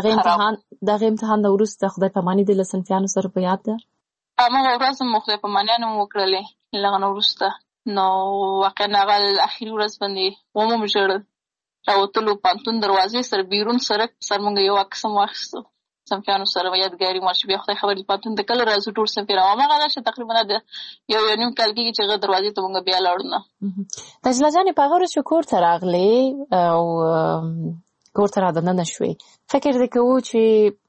دغه امتحان نه وروسته خدای پاماني دې له صنفیانو سره په یاد ده؟ همغه ورځ مو خدای پامانیانې مو وکړلې له هغه نه وروسته. نو واقعا هغه اخري ورځ باندې ومو ژړل، راوتلو پوهنتون دروازې سره بیرون سړک سر مونږ یو عکس هم واخیستو صنفیانو سره، یادګاري مارچ. بیا خدای خبر دې پوهنتون ته کله راځو ټول صنفیان، هماغه ده چې تقریبا د یو نیم کال کېږي چې هغه دروازې ته مونږ بیا لاړو نه. نجله جانې په هغه ورځ چې کور ته راغلې او کور ته رادننه شوې، فکر دې کوو چې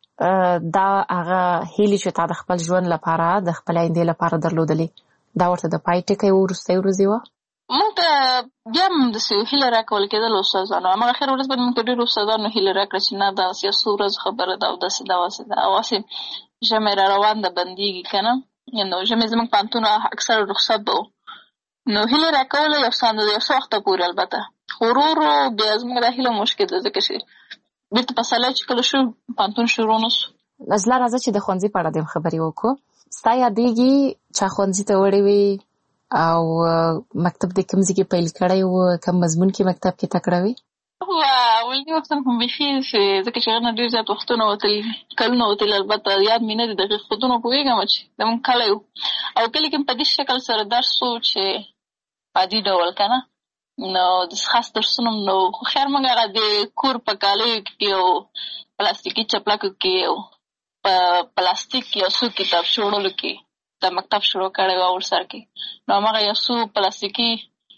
دا هغه هیلې چې تا د خپل ژوند لپاره د خپل آیندې لپاره درلودلې دا ورته د پای ټکی وروستۍ ورځې وه؟ موږ ته بیا هم داسې هیله راکول کېدل استادانو، هماغه اخر ورځ باندې موږ ته ډېرو استادانو هیله راکړه چې نه دا یو څو ورځو خبره ده او داسې داسې ده، او هسې ژمی را روان ده بندېږي که نه. نو ژمی زموږ پوهنتون اکثره رخصت به و، نو هیلې راکوله یو څه وخته پورې البته. خو ورو ورو بیا زموږ دا هیله مشکل ده، ځکه چې بېرته پسرلی چې کله شو پوهنتون شروع نه شو. نجله راځه چې د ښوونځي په اړه دې خبرې وکړو. ستا یادېږي چا ښوونځي ته وړې وې او مکتب دې کوم ځای کې پیل کړی و، کوم مضمون کې مکتب کې تکړه وې؟ اولني وختونه خو بیخي ځکه چې هغه نه ډېر زیات وختونه وتلي، کلونه وتلي، البته یاد مې نه دي دقیق خودونه، پوهېږم چې زموږ کلی و او کلي کې په دې شکل سره درس و چې په عادي ډول که نه، نو د خاص درسونه نو خو خیر موږ هغه د کور په کالیو کې او پلاستیکي چپلکو کې او په پلاستیک یو څو کتابچې وړلو کې د مکتب شروع کړی و اول سر کې. نو هماغه یو څو پلاستیکي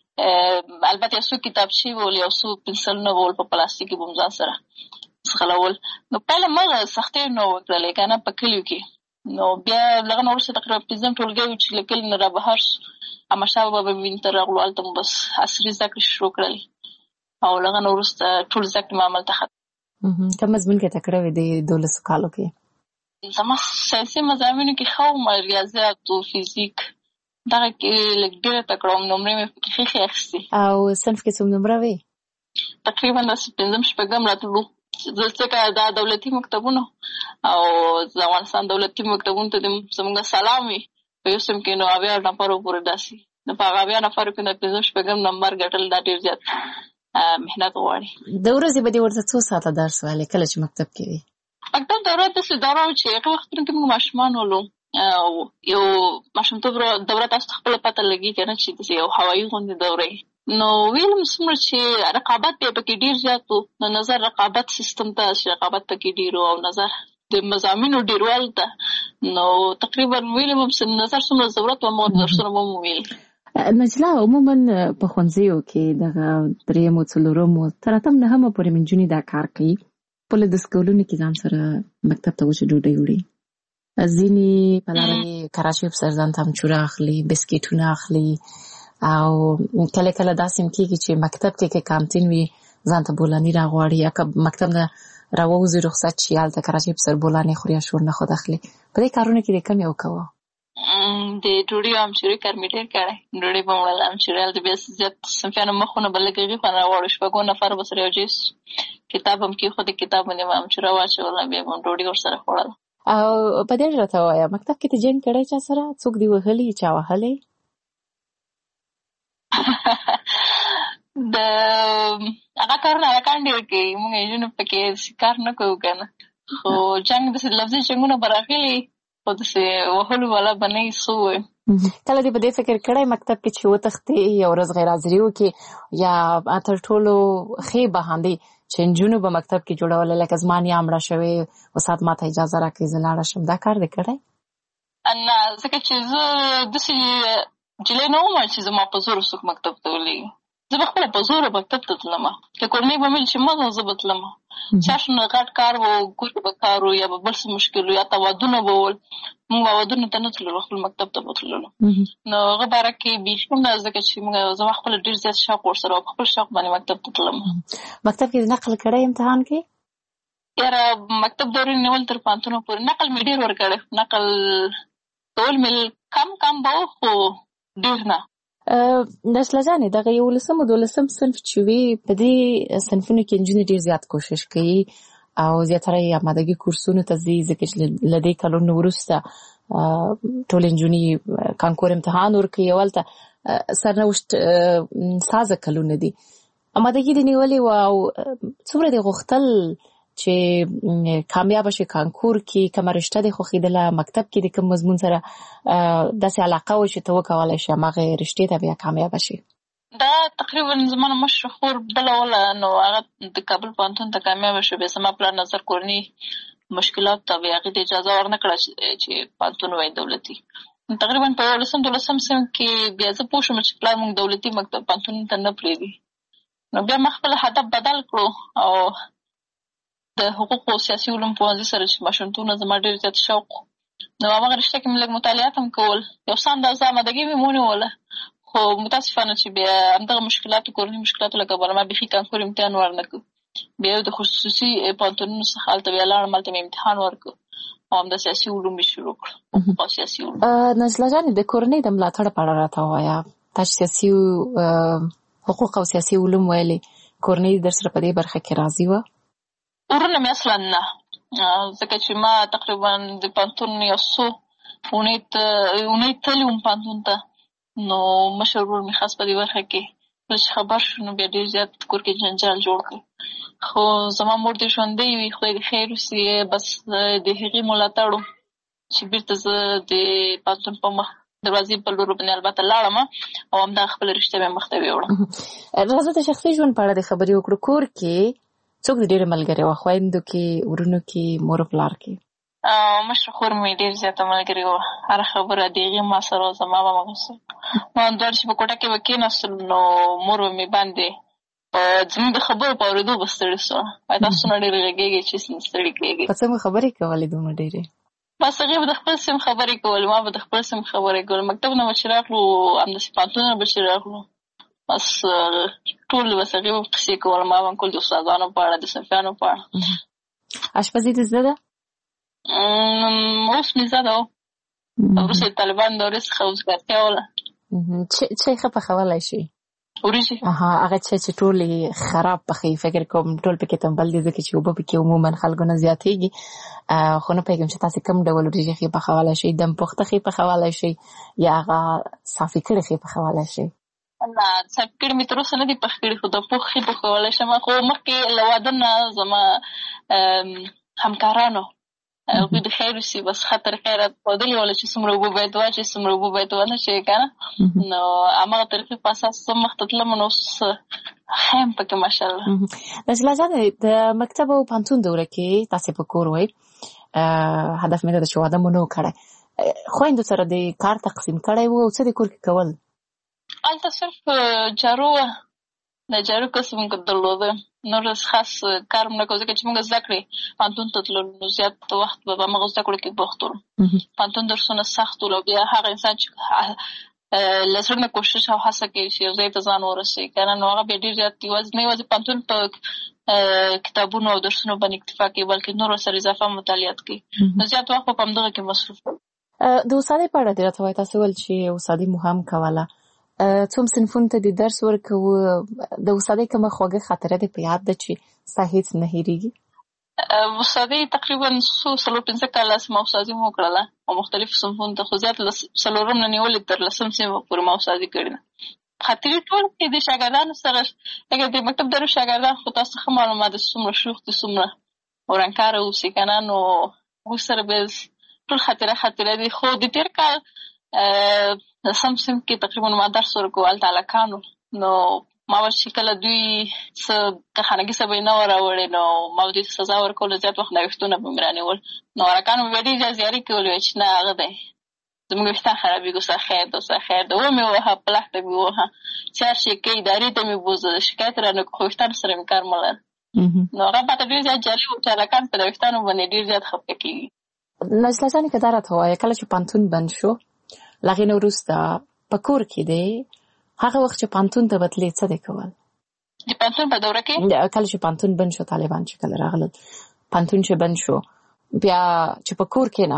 البته یو څو کتابچې ول، یو څو پنسلونه ول په پلاستیکي به ځان سره ځغلول. نو پهله مغه سختۍ نه وکړلې که نه په کلیو کې. نو بیا له هغه نه وروسته تقریبا پنځم ټولګی و چې له کلي نه رابهر شو، احمدشاه بابا مې ته راغلو، هلته مو بس عصري زده کړې شروع کړلې او له هغه نه وروسته ټول زده کړې مې هملته ختم. کوم مضمون کې تکړه وې د 12 کالو کې؟ زما ساینسي مضامینو کې ښه وم، ریاضیات او فیزیک دغه کې لږ ډېره تکړه وم، نمرې مې پکې ښې اخیستې. او صنف کې څوم نمره وې؟ تقریبا داسې 5-6 راتلو، ځکه دا دولتي مکتبونه او د افغانستان دولتي مکتبونو ته زموږ سلام وي، په یو سم کې نو 80 نفرو پورې داسي نو په 80 نفرو کې د 15 نمبر ګټل دا ډیر زیات مهنت غواړي. د ورځې به دې ورته څو ساعته درس وایي کله چې مکتب کې وي؟ مکتب دوره داسې دوره وه چې هغه وختونو کې موږ ماشومان ولو یو ماشومتوب دوره تاسو خپله پته لګي که نه چې داسې یو هوایي غوندې دورې نو ویلم څومره چې رقابت به پکې ډېر زیات و نو نظر رقابت سیستم ته چې رقابت پکې ډېر و او نظر د مضامینو ډېروالو ته نو تقریبا ویلم نظر څومره ضرورت و موږ درسونه مو ویل. نجلا عموما په ښوونځیو کې دغه درېیمو څلورمو تر اتم نهمه پورې نجونې دا کار کوي. خپل د سکولونو کې ځان سره مکتب ته وچه ډوډۍ وړي. ځینې په لاره کې کراچۍ په سر ځان ته امچوره اخلي، بسکیټونه اخلي او کله کله داسې هم کېږي چې مکتب کې کانتین وي ځان ته بولاني راغواړي یا که مکتب نه راووځي رخصت شي هلته کراچۍ په سر بولاني خوري یا شور نه خود اخلي. په دې کارونو کې د کم یو کوه د ډوډۍ امچوري کار مې ډېر کړی. ډوډۍ به مې وړله امچوري هلته بیا زیات صنفیانو مخونه به لږ هغې خوند راوړو. شپږو نفر به سره یو ځای سو، کتاب هم کېښود، کتاب باندې به امچوره واچوله، بیا به ډوډۍ ورسره خوړله. او په دې راته ووایه مکتب کې ته جنګ کړی چا سره؟ څوک دې وهلي چا وهلی؟ د هغه کارونه هلکان ډېر کوي، موږ نجونو پکې کار نه کوو که نه، خو جنګ داسې لفظي جنګونه به راغلي خو داسې وهلو والا به نه وي. څه ووایم کله دې په دې فکر کړی مکتب کې چې وتښتې یو ورځ غیر حاضري وکړي یا تر ټولو ښې بهاندې چې نجونو به مکتب کې جوړوله لکه زما نیا مړه شوې استاد ما ته اجازه راکړئ زه لاړه شم، دا کار دې کړی؟ نه، ځکه چې زه داسې نجلۍ نه وم چې زما په زور څوک مکتب ته ولېږي. زه به خپله په زوره مکتب ته تلم، که کورنۍ به مې چې مه زه به تلم. چا شنه غټ کار و ګورې به کار و یا به بل څه مشکل و یا ته ودونه به ول، موږ به ودونو ته نه تللو، خپل مکتب ته به تللو. نو هغه باره کې بیخي نه، ځکه چې زما خپله ډېر زیات شوق ورسره و، په خپل شوق باندې مکتب ته تلم. مکتب کې نقل کړی امتحان کې؟ یاره مکتب دورې نیول تر پوهنتونه پورې نقل مې ډېر ورکړی. نقل کول مې کم به و خو ډېر نه. نجله جانې دغه 11 او 12 صنف چې وي په دې صنفونو کې نجونې ډېر زیات کوشش کوي او زیاتره یې آمادګي کورسونو ته ځي، ځکه چې له دې کلونو وروسته ټولې نجونې کانکور امتحان ورکوي او هلته سرنوشت سازه کلونه دي. آمادګي دې نیولې وه او څومره دې غوښتل چې کامیابه شي کانکور کې؟ کومه رشته دې خوښېدله؟ مکتب کې د کوم مضمون سره داسې علاقه وه چې ته وکولی شي هماغې رشتې ته بیا کامیابه شي؟ دا تقریبا زما نه مشره خور بله وله، نو هغه د کابل پوهنتون ته کامیابه شوه. بیا زما پلار نظر کورني مشکلات ته بیا هغې ته اجازه ورنه کړه چې پوهنتون وایي دولتي. تقریبا په 11 صنف کې بیا زه پوه شوم چې پلار موږ دولتي مکتب پوهنتون ته نه پرېږدي. نو بیا ما خپل هدف بدل کړو او د حقوقو او سیاسي علومو پوهنځي سره چې ماشومتوبونه زما ډېر زیات شوق نو هماغه رشته کې مې لږ مطالعات هم کول، یو څه اندازه آمادګي مې ونیوله. خو متاسفانه چې بیا همدغه مشکلاتو کورني مشکلاتو له کبله ما بیخي کانکور امتحان ورنه کړو. بیا د خصوصي پوهنتونونو څخه هلته بیا لاړم، هلته مې امتحان ورکړو او همدا سیاسي علوم مې شروع کړو، حقوق او سیاسي علوم. نجله جانې د کورنۍ د ملاتړ په اړه راته ووایه. تا چې سیاسي حقوق او سیاسي علوم ویلې، کورنۍ در سره په دې برخه کې راضي وه؟ ورونه مې اصلا نه، ځکه چې ما تقریبا د پوهنتون یو څو اونۍ تللي وم پوهنتون ته، نو مشر ورور مې خاص په دې برخه کې کله چې خبر شو نو بیا ډېر زیات کور کې جنجال جوړ کړ. خو زما مور دې ژوندۍ وي، خدای دې خیر وسي، بس د هغې ملاتړ و چې بېرته زه د پوهنتون په مخ دروازې په لور باندې البته لاړم او همدا خپله رشته مې مخ ته ویوړم. راځه د شخصي ژوند په اړه دې خبرې وکړو. کور کې څوک دې ډېره ملګرې وه؟ خویندو کې، ورونو کې، مور او پلار کې؟ مشره خور مې ډېر زیاته ملګرې وه، هره خبره د هغې ما سره وه، زما به مغسل ما دواړه چې په کوټه کې به کېناستلو نو مور به مې باندې زموږ د خبرو په اورېدو به ستړې سوه، وایي تاسو څومره ډېرې غږېږئ چې ستړې کېږئ. په څه مو خبرې کولې دومره ډېرې؟ بس هغې به د خپل سیم خبرې کولې، ما به د خپل سیم خبرې کولې. مکتب نه به چې راغلو همداسې پوهنتون نه به چې راغلو بس ټول بس هغې به قصې کول، ما به کول د استادانو په اړه، د صنفیانو په اړه. اشپزي دې زده ده؟ اوس مې زده وه، وروسته د طالبانو دورې څخه وزګارتیا وله. څه ښه پخولی شي؟ وريجي هغه چې ټول خراب پخې فکر کوم ټول پکې تنبل دي ځکه چې وب پکې عموما خلکو نه زیاتېږي خو نه پیګم چې تاسو کوم ډول وريجي خې پخوالای شي دم پخته خې پخوالای شي یا هغه صافي کړي خې پخوالای شي نه څکړې می تر اوسه نه دي پخې خو د پخې پخوالای شم خو مخکې لوادن زما همکارانو او د خیر شي بس خاطر خیرات پدلی ولا چې څومره وب باید واچې څومره وب باید ونه شي کنه نو امغه طریقې په اساس سم مختتل منوس هم پکې ماشاءالله نشلا ځنه د مکتب او پانتون دوره کې تاسو په کور وای هدف مې د شواده مونږ کړه خويند سره د کار تقسیم کړی وو څه د کور کې کول البته صرف جارو د جارو قسم کړلو نور خاص کار موږ کوو چې موږ ذکرې پانتون ته تلو نو زیات وخت به موږ ذکر کې بوختو پانتون درسونه سخت او بیا هغه انسان چې لسرنه کوشش او هڅه کوي چې زه ته ځان ورسې کنه نو هغه به ډیر زیات نه وځي پانتون په کتابونو او درسونو باندې اکتفا کوي بلکې نور سره اضافه مطالعات کوي نو زیات وخت په همدغه کې مصروف د استادې په اړه د راته وای تاسو ول چې استادې مهم کوله څوم صنفونو ته د درس ورکوو د استادۍ کومه خوږه خاطره دې په یاد ده چې ستا هېڅ نه هېرېږي استادۍ تقریبا 115 کاله ما استادي مو کړله او مختلفو صنفونو ته خو زیات څلورم نه نیولې تر لسم صنف پورې ما استادي کړې ده خاطرې ټول کې د شاګردانو سره لکه د مکتب درو شاګردان خو تاسو ښه معلومات دي څومره شوخ دي څومره ورانکاره اوسي که نه نو موږ سره به ټول خاطره دي خو د تېر کال سم کې تقریبا ما درس ورکوو هلته هلکانو نو ما به چې کله دوی څه د خانګي څه به یې نه وراوړې نو ما به دوی ته سزا ورکوله زیات وخت نوښتونه به مې رانیول نو هلکانو به بیا ډېر زیات زیاري کولې چې نه هغه دی زموږ ویښتان خرابېږي ستا خیر ده ستا خیر ده ومې ووهه په لښته مې ووهه چې هر شي کوي ادارې ته مې بوزه شکایت رانه خو ویښتانو سره مې کار مه لره نو هغه ماته ډېر زیات جالب و چې هلکان په د ویښتانو باندې ډېر زیات خفه کېږي نجله جانې که دا راته ووایه کله چې پانتون بند شو له هغې نه وروسته په کور کې دی هغه وخت چې پانتون ته بتلې څه دی کول د پانتون په دوره کې کله چې پانتون بند شو طالبان چې کله راغلل پانتون چې بند شو بیا چې په کور کې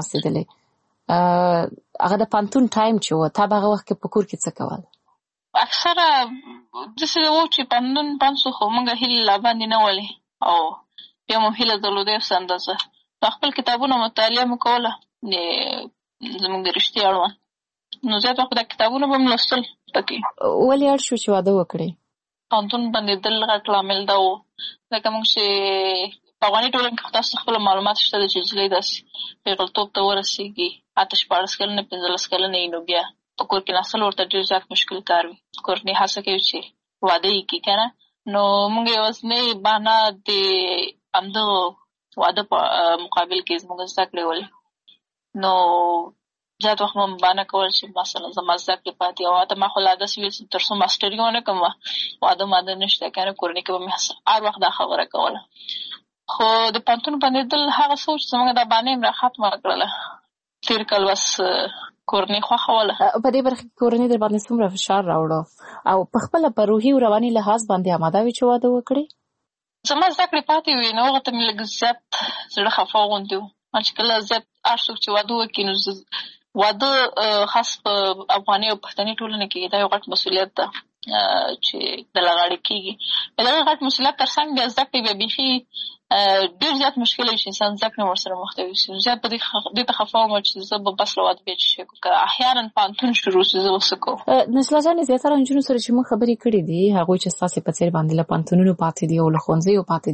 ناستېدلې هغه د پانتون ټایم چې و تا به هغه وخت کې په کور کې څه کول اکثره داسې و چې پانتون بند شو خو موږ هیلې لا باندې نه ولې او بیا مو هیله درلوده یو څه اندازه خپل کتابونه مطالعه مو کوله زموږ د رښتیا اړوند نو زیات وخت د کتابونو به م لوستل پکې ولې اړ شو چې واده وکړې پانتون بندېدل غټ لامل دا و ځکه موږ چې په افغاني ټولنه کې خو تاسو خپله معلومات شته ده چې نجلۍ داسې پیغلتوب ته ورسېږي 18 کلنه 15 کلنه یې نو بیا په کور کې ناستل ورته ډېر زیات مشکل کار وي کورنۍ هڅه کوي چې واده یې کړي که نه نو موږ یوازینۍ بهانه د همدغه واده په مقابل کې زموږ زده کړې ولې نو زیات وخت مو بهانه کول چې مثلا زما زده کړې پاتې او حتی ما خو لا داسې ویل چې تر څو ماسټري ونه کړم واده ماده نشته که نه کورنۍ کې به مې هر وخت دا خبره کوله خو د پانتون بندېدل هغه څه و چې زموږ دا بهانه یې را ختمه کړله تېر کال بس کورنۍ خوښوله په دې برخه کې کورنۍ در باندې څومره فشار راوړه او په خپله په روحي او رواني لحاظ باندې اماده وي چې واده وکړي زما زده کړې پاتې وي نو هغه ته مې لږ زیات زړه خفه غوندې و چې کله زیات هر څوک چې واده وکړي نو واده خاص په افغاني او پښتني ټولنه کې دا یو غټ مسؤلیت ده چې د لغاړې کېږي په دغه غټ مسؤلیت تر څنګ بیا زده کړې بیا بیخي ډېر زیات مشکل وي چې انسان زده کړې ورسره مخته وي زیات په دې ته خفه وم چې زه به بس له واده بیا چې شی کوم که احیانا پانتون شروع شي زه به څه کوم نجله جانې زیاتره نجونو سره چې موږ خبرې کړې دي هغوی چې ستاسې په څېر باندې له پانتونونو پاتې دي او له ښوونځیو پاتې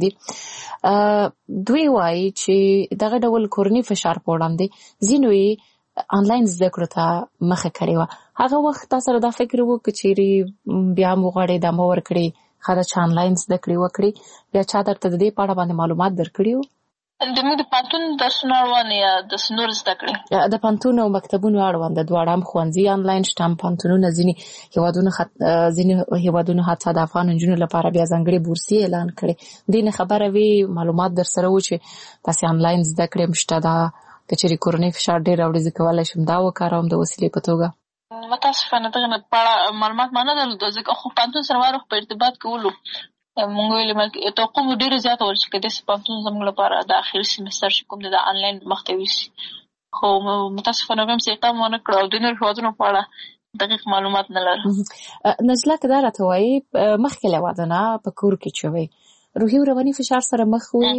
دي دوی وایي چې دغه ډول کورني فشار په وړاندې ځینو یې آنلاین زده کړو ته مخه کړې وه هغه وخت تا سره دا فکر و که چیرې بیا مو غواړې دا مه ورکړې ښه ده چې آنلاین زده کړې وکړې بیا چا درته د دې په اړه باندې معلومات درکړي وو د موږ د پانتون درسونه اړوند یا داسې نور زده کړې د پانتون او مکتبونو اړوند دواړه هم ښوونځي آنلاین شته هم پانتونونه ځینې هېوادونو حتی د افغان نجونو لپاره بیا ځانګړې بورسي اعلان کړې دې نه خبره وي معلومات در سره و چې تاسې آنلاین زده کړې هم شته ده که چېرې کورنۍ فشار ډېر راوړي زه کولی شم دا وکاروم د وسیلې په توګه متاسفانه دغه په اړه معلومات ما نه درلوده ځکه خو پانتون سره ما په ارتباط کولو موږ ویلې توقع مو ډېره زیاته وه چې که داسې پانتون زموږ لپاره د اخري سیمستر چې کوم دی د آنلاین مخته یوسي خو متاسفانه هغوی هم څه اقدام ونه کړ او د نورو هېوادونو په اړه دقیق معلومات نه لرم. نجله که دا راته وایي مخکې له واده نه په کور کې چې وی روحي او رواني فشار سره مخ وي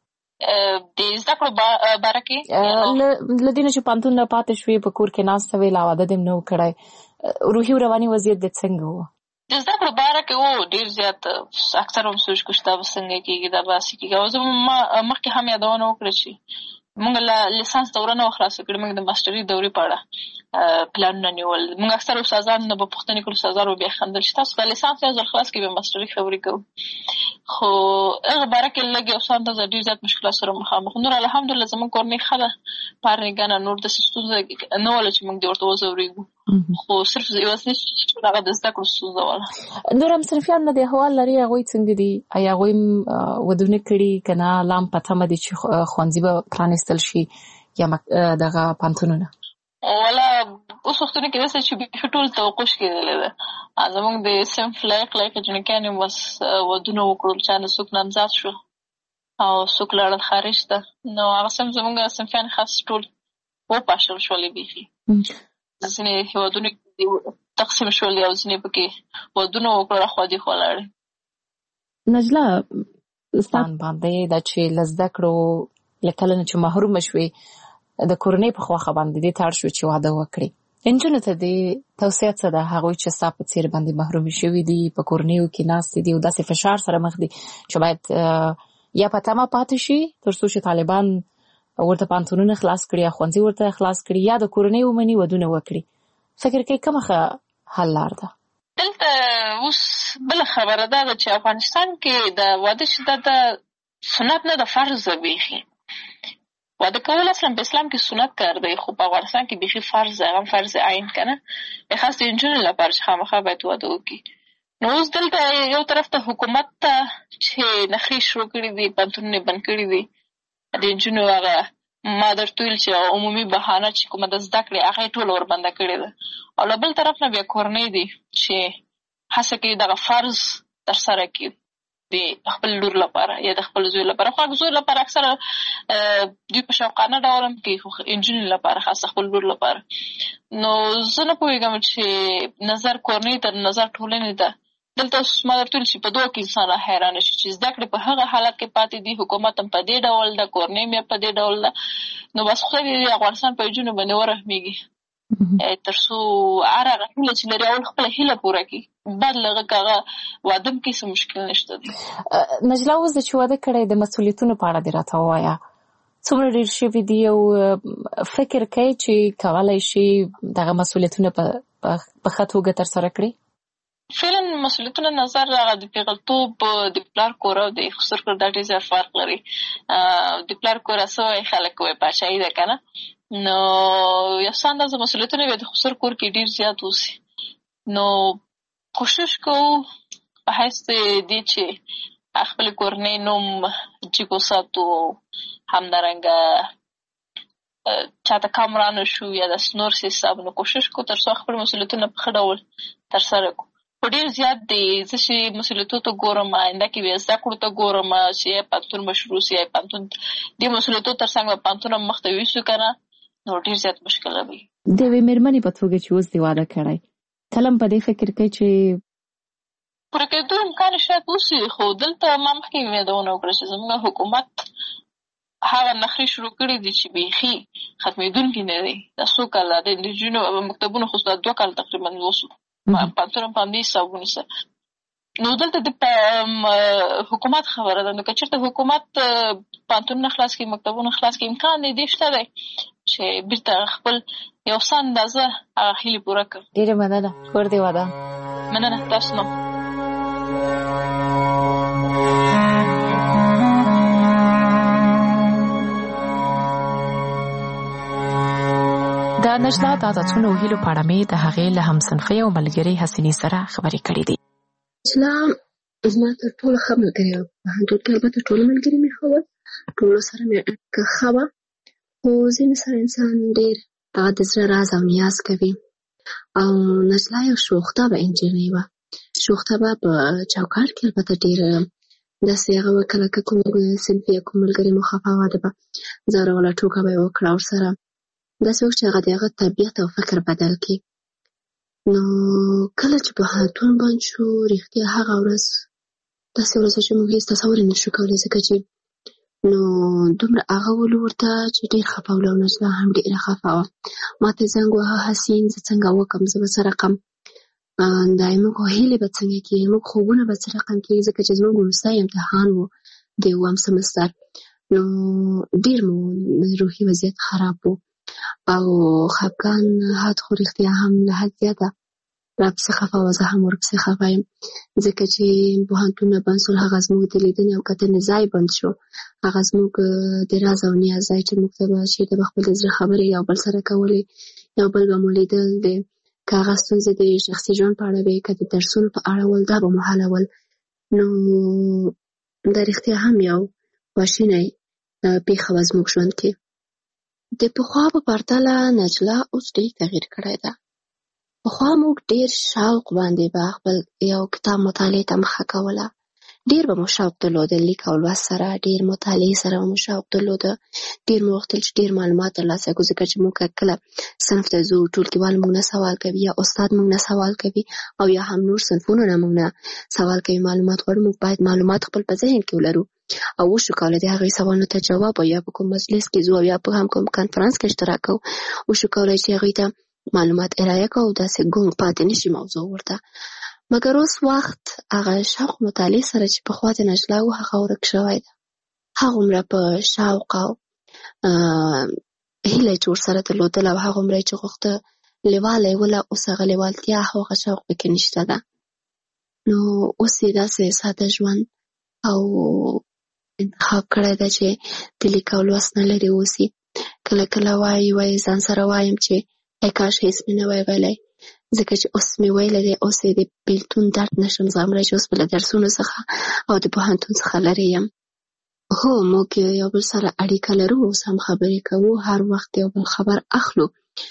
د زده کړو باره کې له دې نه چې پوهنتون نه پاتې شوې په کور کې ناسته وې لا واده دې نه و کړی روحي او رواني وضعیت دې څنګه و؟ د زده کړو باره کې و ډېر زیات اکثر هم سوچ کوو چې دا به څنګه کېږي دا به هسې کېږي او زه مخکې هم یادونه وکړه چې موږ له لیسانس دوره نه وه خلاصه کړې موږ د ماسټري دورې په اړه پلانونه نیول موږ اکثر استادان نه به پوښتنې کړو استادان به بیا خندل چې تاسو که لیسانس یو ځل خلاص کړئ بیا ماسټري خبرې کوو خو هغه باره کې لږ یو څه اندازه ډېر زیات مشکلات سره مخامخ نور الحمدلله زموږ کورنۍ ښه ده پارنېګانه نور داسې ستونزه نه وله چې موږ دې ورته وځورېږو خو صرف یوازې هغه د زده کړو ستونزه وله. نور هم صنفیان نه د احوال لري هغوی څنګه دي آیا هغوی ودونه کړي که نه لا هم په تمه دي چې ښوونځي به پرانیستل شي یا دغه پوهنتونونه؟ والا اوس وختونه کې داسې چې بیخي ټول توقع کېدلی ده زموږ د صنف لایق جنکیان یې بس ودونه وکړل چا نه څوک نامزاد شو او څوک لاړل خارج ته نو هغه زموږ صنفیان خاص ټول وپاشل شولې بیخي ځینې هېوادونه تقسیم شول او ځینې پکې ودونه وکړل اخوا دېخوا لاړې. نجله ستان باندې دا چې له زده کړو له کله نه چې محرومه شوې د کورنۍ په خواخه باندې دې ته اړ شو چې واده وکړي نجونو ته دې توصیه څه ده هغوی چې ستا په څېر باندې محرومې شوي دي په کورنیو کې ناستې دي او داسې فشار سره مخ دي چې باید یا په تمه پاتې شي تر څو چې طالبان ورته پوهنتونونه خلاص کړي یا ښوونځي ورته خلاص کړي یا د کورنۍ ومني ودونه وکړي فکر کوي کومه ښه حل لار ده؟ دلته اوس بله خبره دا ده چې افغانستان کې د واده چې دا د سنت نه د فرض ده بیخي واده کول اصلا په اسلام کې سنت کار دی خو په افغانستان کې بیخي فرض ده هم فرض عین که نه خاص د نجونو لپاره چې خامخا باید واده وکړي نو اوس دلته یو طرف ته حکومت ته چې نخرې شروع کړي دي پوهنتونونه بند کړي دي د نجونو هغه ما درته ویل چې عمومي بهانه چې کومه د زده کړې هغه یې ټوله وربنده کړې ده او له بل طرف نه بیا کورنۍ دي چې هڅه کوي دغه فرض ترسره کړي د خپل لور لپاره یا د خپل زوی لپاره خو زوی لپاره اکثره دوی په شوقانه ډول هم کوي خو نجونې لپاره خاصه خپل لور لپاره نو زه نه پوهېږم چې نظر کورنۍ ته نظر ټولنې ته دلته ما درته ویل چې په دوه کې انسان حیرانه شي چې زده کړې په هغه حالت کې پاتې دي حکومت هم په دې ډول ده کورنۍ هم په دې ډول ده نو بس خدای دې د افغانستان په نجونو باندې ورحمېږي تر څو هر هغه هیله چې لري اول خپله هیله پوره کړي بعد له هغه که هغه واده هم کې څه مشکل نشته دی. نجله اوس د چې واده کړی د مسؤلیتونو په اړه دې راته ووایه څومره ډېر شوي دي او فکر کوي چې کولی شي دغه مسؤلیتونه په ښه توګه ترسره کړي؟ فعلا مسؤلیتونه نظر هغه د پیغلتوب د پلار کور او د خسر کور دا ډېر زیات فرق لري د پلار کور څه وایي خلک وایي پاچاهي ده که نه نو یو څه اندازه مسؤلیتونه بیا د خسر کور کې ډېر زیات اوسي نو کوشش کوو په حیث دې چې خپل کورنۍ نوم جګ وساتو همدارنګه چاته کم رانه شو یا داسې نور څه حساب نو کوشش کوو تر څو خپل مسؤلیتونه په ښه ډول ترسره کړو خو ډېر زیات دی زه چې مسؤلیتو ته ګورم آینده کې بیا زده کړو ته ګورم چې یا پوهنتون به شروع سي یا پوهنتون دې مسؤلیتو تر څنګ به پوهنتون هم مخته یوسو که نه نو ډېر زیات مشکله وي. د یوې مېرمنې په توګه چې اوس دې واده کړی کله هم په دې فکر کوي چې پوره کېدو امکان شاید وسي خو دلته ما مخکې یادونه وکړه چې زموږ حکومت هغه نخرې شروع کړي دي چې بیخي ختمېدونکي نه دی دا څو کاله د نجونو مکتبونو خو دا 2 کاله تقریبا وسو پوهنتون هم په همدې حسابونو سره نو دلته د حکومت خبره ده نو که چېرته حکومت پوهنتونونه خلاص کړي مکتبونه خلاص کړي امکان دې شته دی چې بېرته خپل یو څه اندازه هغه هیلې پوره کړم. ډېره مننه کور دې ودان. مننه تاسو نو. د نجله د عادتونو او هیلو په اړه مې د هغې له همصنفۍ او ملګرې حسینې سره خبرې کړې دي. نجله زما تر ټولو ښه ملګرې وه په پوهنتون کې البته ټول ملګري مې ښه ول ټولو سره مې اړیکه ښه وه خو ځینې سره انسان ډېر هغه د زړه راز او نیاز کوي او نجله یو شوخطبه نجلۍ وه شوخطبه په چوکاټ کې البته ډېر داسې هغه وه کله که کوم صنفي یا کوم ملګري مو خفه واده به ځوروله ټوکه به یې وکړه ورسره داسې وخت چې هغه د هغه طبیعت او فکر بدل کړي نو کله چې پوهنتون بند شو، رښتیا هغه ورځ داسې ورځ چې موږ هېڅ تصور یې نشو کولی، ځکه چې نو دومره هغه ولو ورته چې ډېر خفه وله او نجله هم ډېره خفه وه. ما ته زنګ وهه حسین، زه څنګه وکړم، زه به څه رقم دا زموږ هیلې به څنګه کېږي، زموږ خوبونه به څه رقم کېږي، ځکه چې زموږ وروستی امتحان و د 2م سمستر. نو ډېر مو روحي وضعیت خراب و او خفګان حد خو رښتیا هم له حد زیاته راپسې خفه وه، زه هم ورپسې خفه یم، ځکه چې پوهنتونونه بند شول، هغه زموږ د لیدنې او کتنې ځای بند شو، هغه زموږ د راز او نیاز ځای چې موږ ته به چېرته به خپل د زړه خبرې یو بل سره کولې، یو بل به مو لیدل، که هغه ستونزې د شخصي ژوند په اړه وې، که د درسونو په اړه ول، دا به مو حلول. نو دا رښتیا هم یو خواشینی پېښه وه زموږ ژوند کې. د پخوا په پرتله نجله اوس ډېر تغییر کړی ده. پخوا موږ ډېر شوق باندې به خپل یو کتاب مطالعې ته مخه کوله، ډېر به مو شوق درلوده، لیک او لوست سره، ډېر مطالعې سره به مو شوق درلوده، ډېر مو غوښتل چې ډېر معلومات ترلاسه کړو، ځکه چې موږ کله صنف ته ځو، ټولګیوال موږ نه سوال کوي، یا استاد موږ نه سوال کوي، او یا هم نور صنفونه نه موږ نه سوال کوي، معلومات غواړو، موږ باید معلومات خپل په ذهن کې ولرو او وشو کولی د هغې سوالونو ته جواب، او یا په کوم مجلس کې ځو او یا په هم کوم کنفرانس کې اشتراک کوو، وشو کولی چې هغوی ته معلومات ارایه کوو، داسې ګونګ پاتې نشي موضوع ورته. مګر اوس وخت هغه شوق مطالعې سره چې پخوا د نجله و، هغه ورک شوی ده. هغومره په شوق او هیله چې ورسره درلودله او هغومره چې غوښته لیواله یې وله، اوس هغه لیوالتیا او هغه شوق پکې نشته ده. نو اوس یې داسې ساده ژوند او انتخاب کړی ده چې د لیک او لوست نه لرې اوسي. کله کله وایي ځان سره وایم چې ای کاش هېڅ مې نه وای ویلی، ځکه چې اوس مې ویلی دی، اوس یې د بېلتون درد نشم زغملی چې اوس به له درسونو څخه او د پوهنتون څخه لرې یم. هو، موږ یو بل سره اړیکه لرو، اوس هم خبرې کوو، هر وخت یو بل خبر اخلو.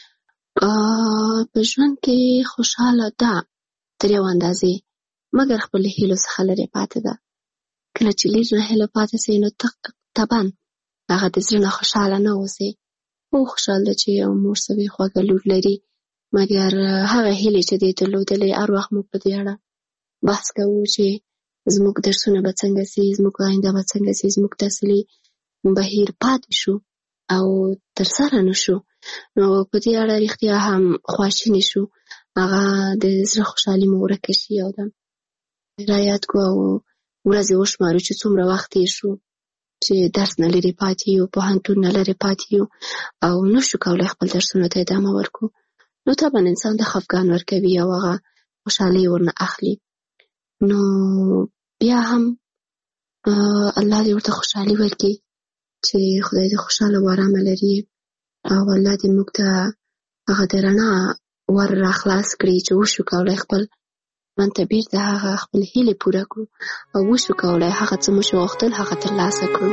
په ژوند کې خوشحاله ده تر یو اندازې، مګر خپل هیلو څخه لرې پاتې ده. کله چې لږ نه هیله پاتې سي، نو طبعا هغه د زړه نه خوشحاله نه اوسي. خو خوشحال ده چې یو مور سوې خوږه لور لري، مګر هغه هیلې چې دې درلودلې، هر وخت موږ په دې اړه بحث کوو چې زموږ درسونه به څنګه سي، زموږ آینده به څنګه سي، زموږ تحصیلي بهیر پاتې شو او ترسره نه شو. نو په دې اړه رښتیا هم خواشینې شو، هغه د زړه خوشحالي مو ورکه شي او ده رایاد کو او ورځې وشمارو چې څومره وخت یې شو چې درس نه لرې پاتې یو، پوهنتون نه لرې پاتې یو او نه شو کولی خپل درسونو ته ادامه ورکو. نو طبعا انسان د خفګان ورکوي او هغه خوشحالي ورنه اخلي. نو بیا هم الله دې ورته خوشحالي ورکړي چې خدای دې خوشحاله او ارامه لري، او الله دې موږ ته هغه د رڼا ور راخلاص کړي چې وشو کولی خپل ژوند ته بېرته هغه خپل هیلې پوره کړو او وشو کولی هغه څه مو چې غوښتل هغه ترلاسه کړو.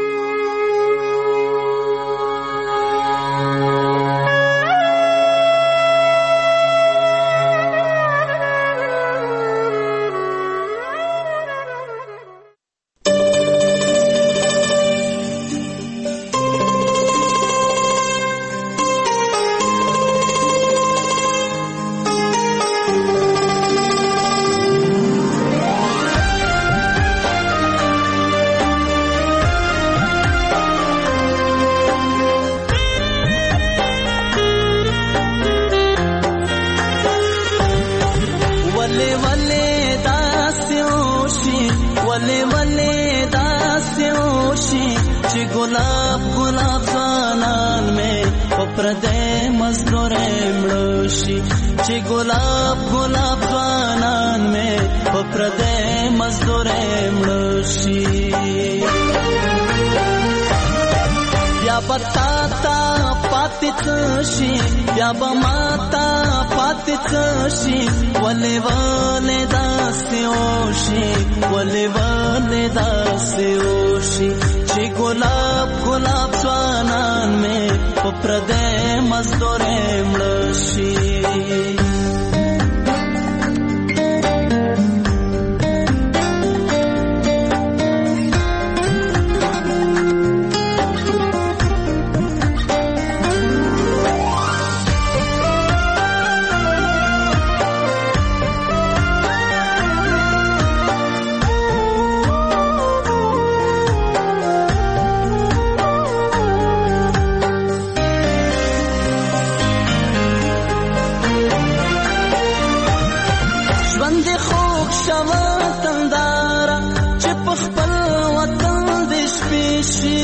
ژوند خوږ شوه تنداره چې په خپل وطن دې شپې شي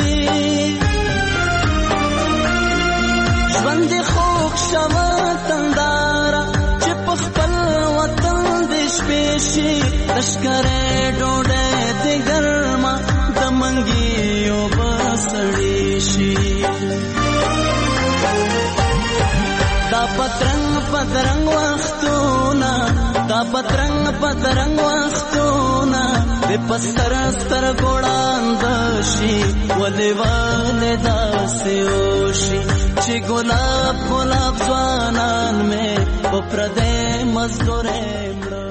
ژوند خوږ شوه تنداره چې په خپل وطن دې شپې شي لښکرې ډوډۍ دې ګرمه د منګیو به سړې شي دا پترنګ پترنګ وختونه دا پترنګ پترنګ وختونه د پستر ستر ګوړاند شي ولې ولې داسې وشي چې ګلاب ګلاب ځوانان مې په پردې مزدورې مړه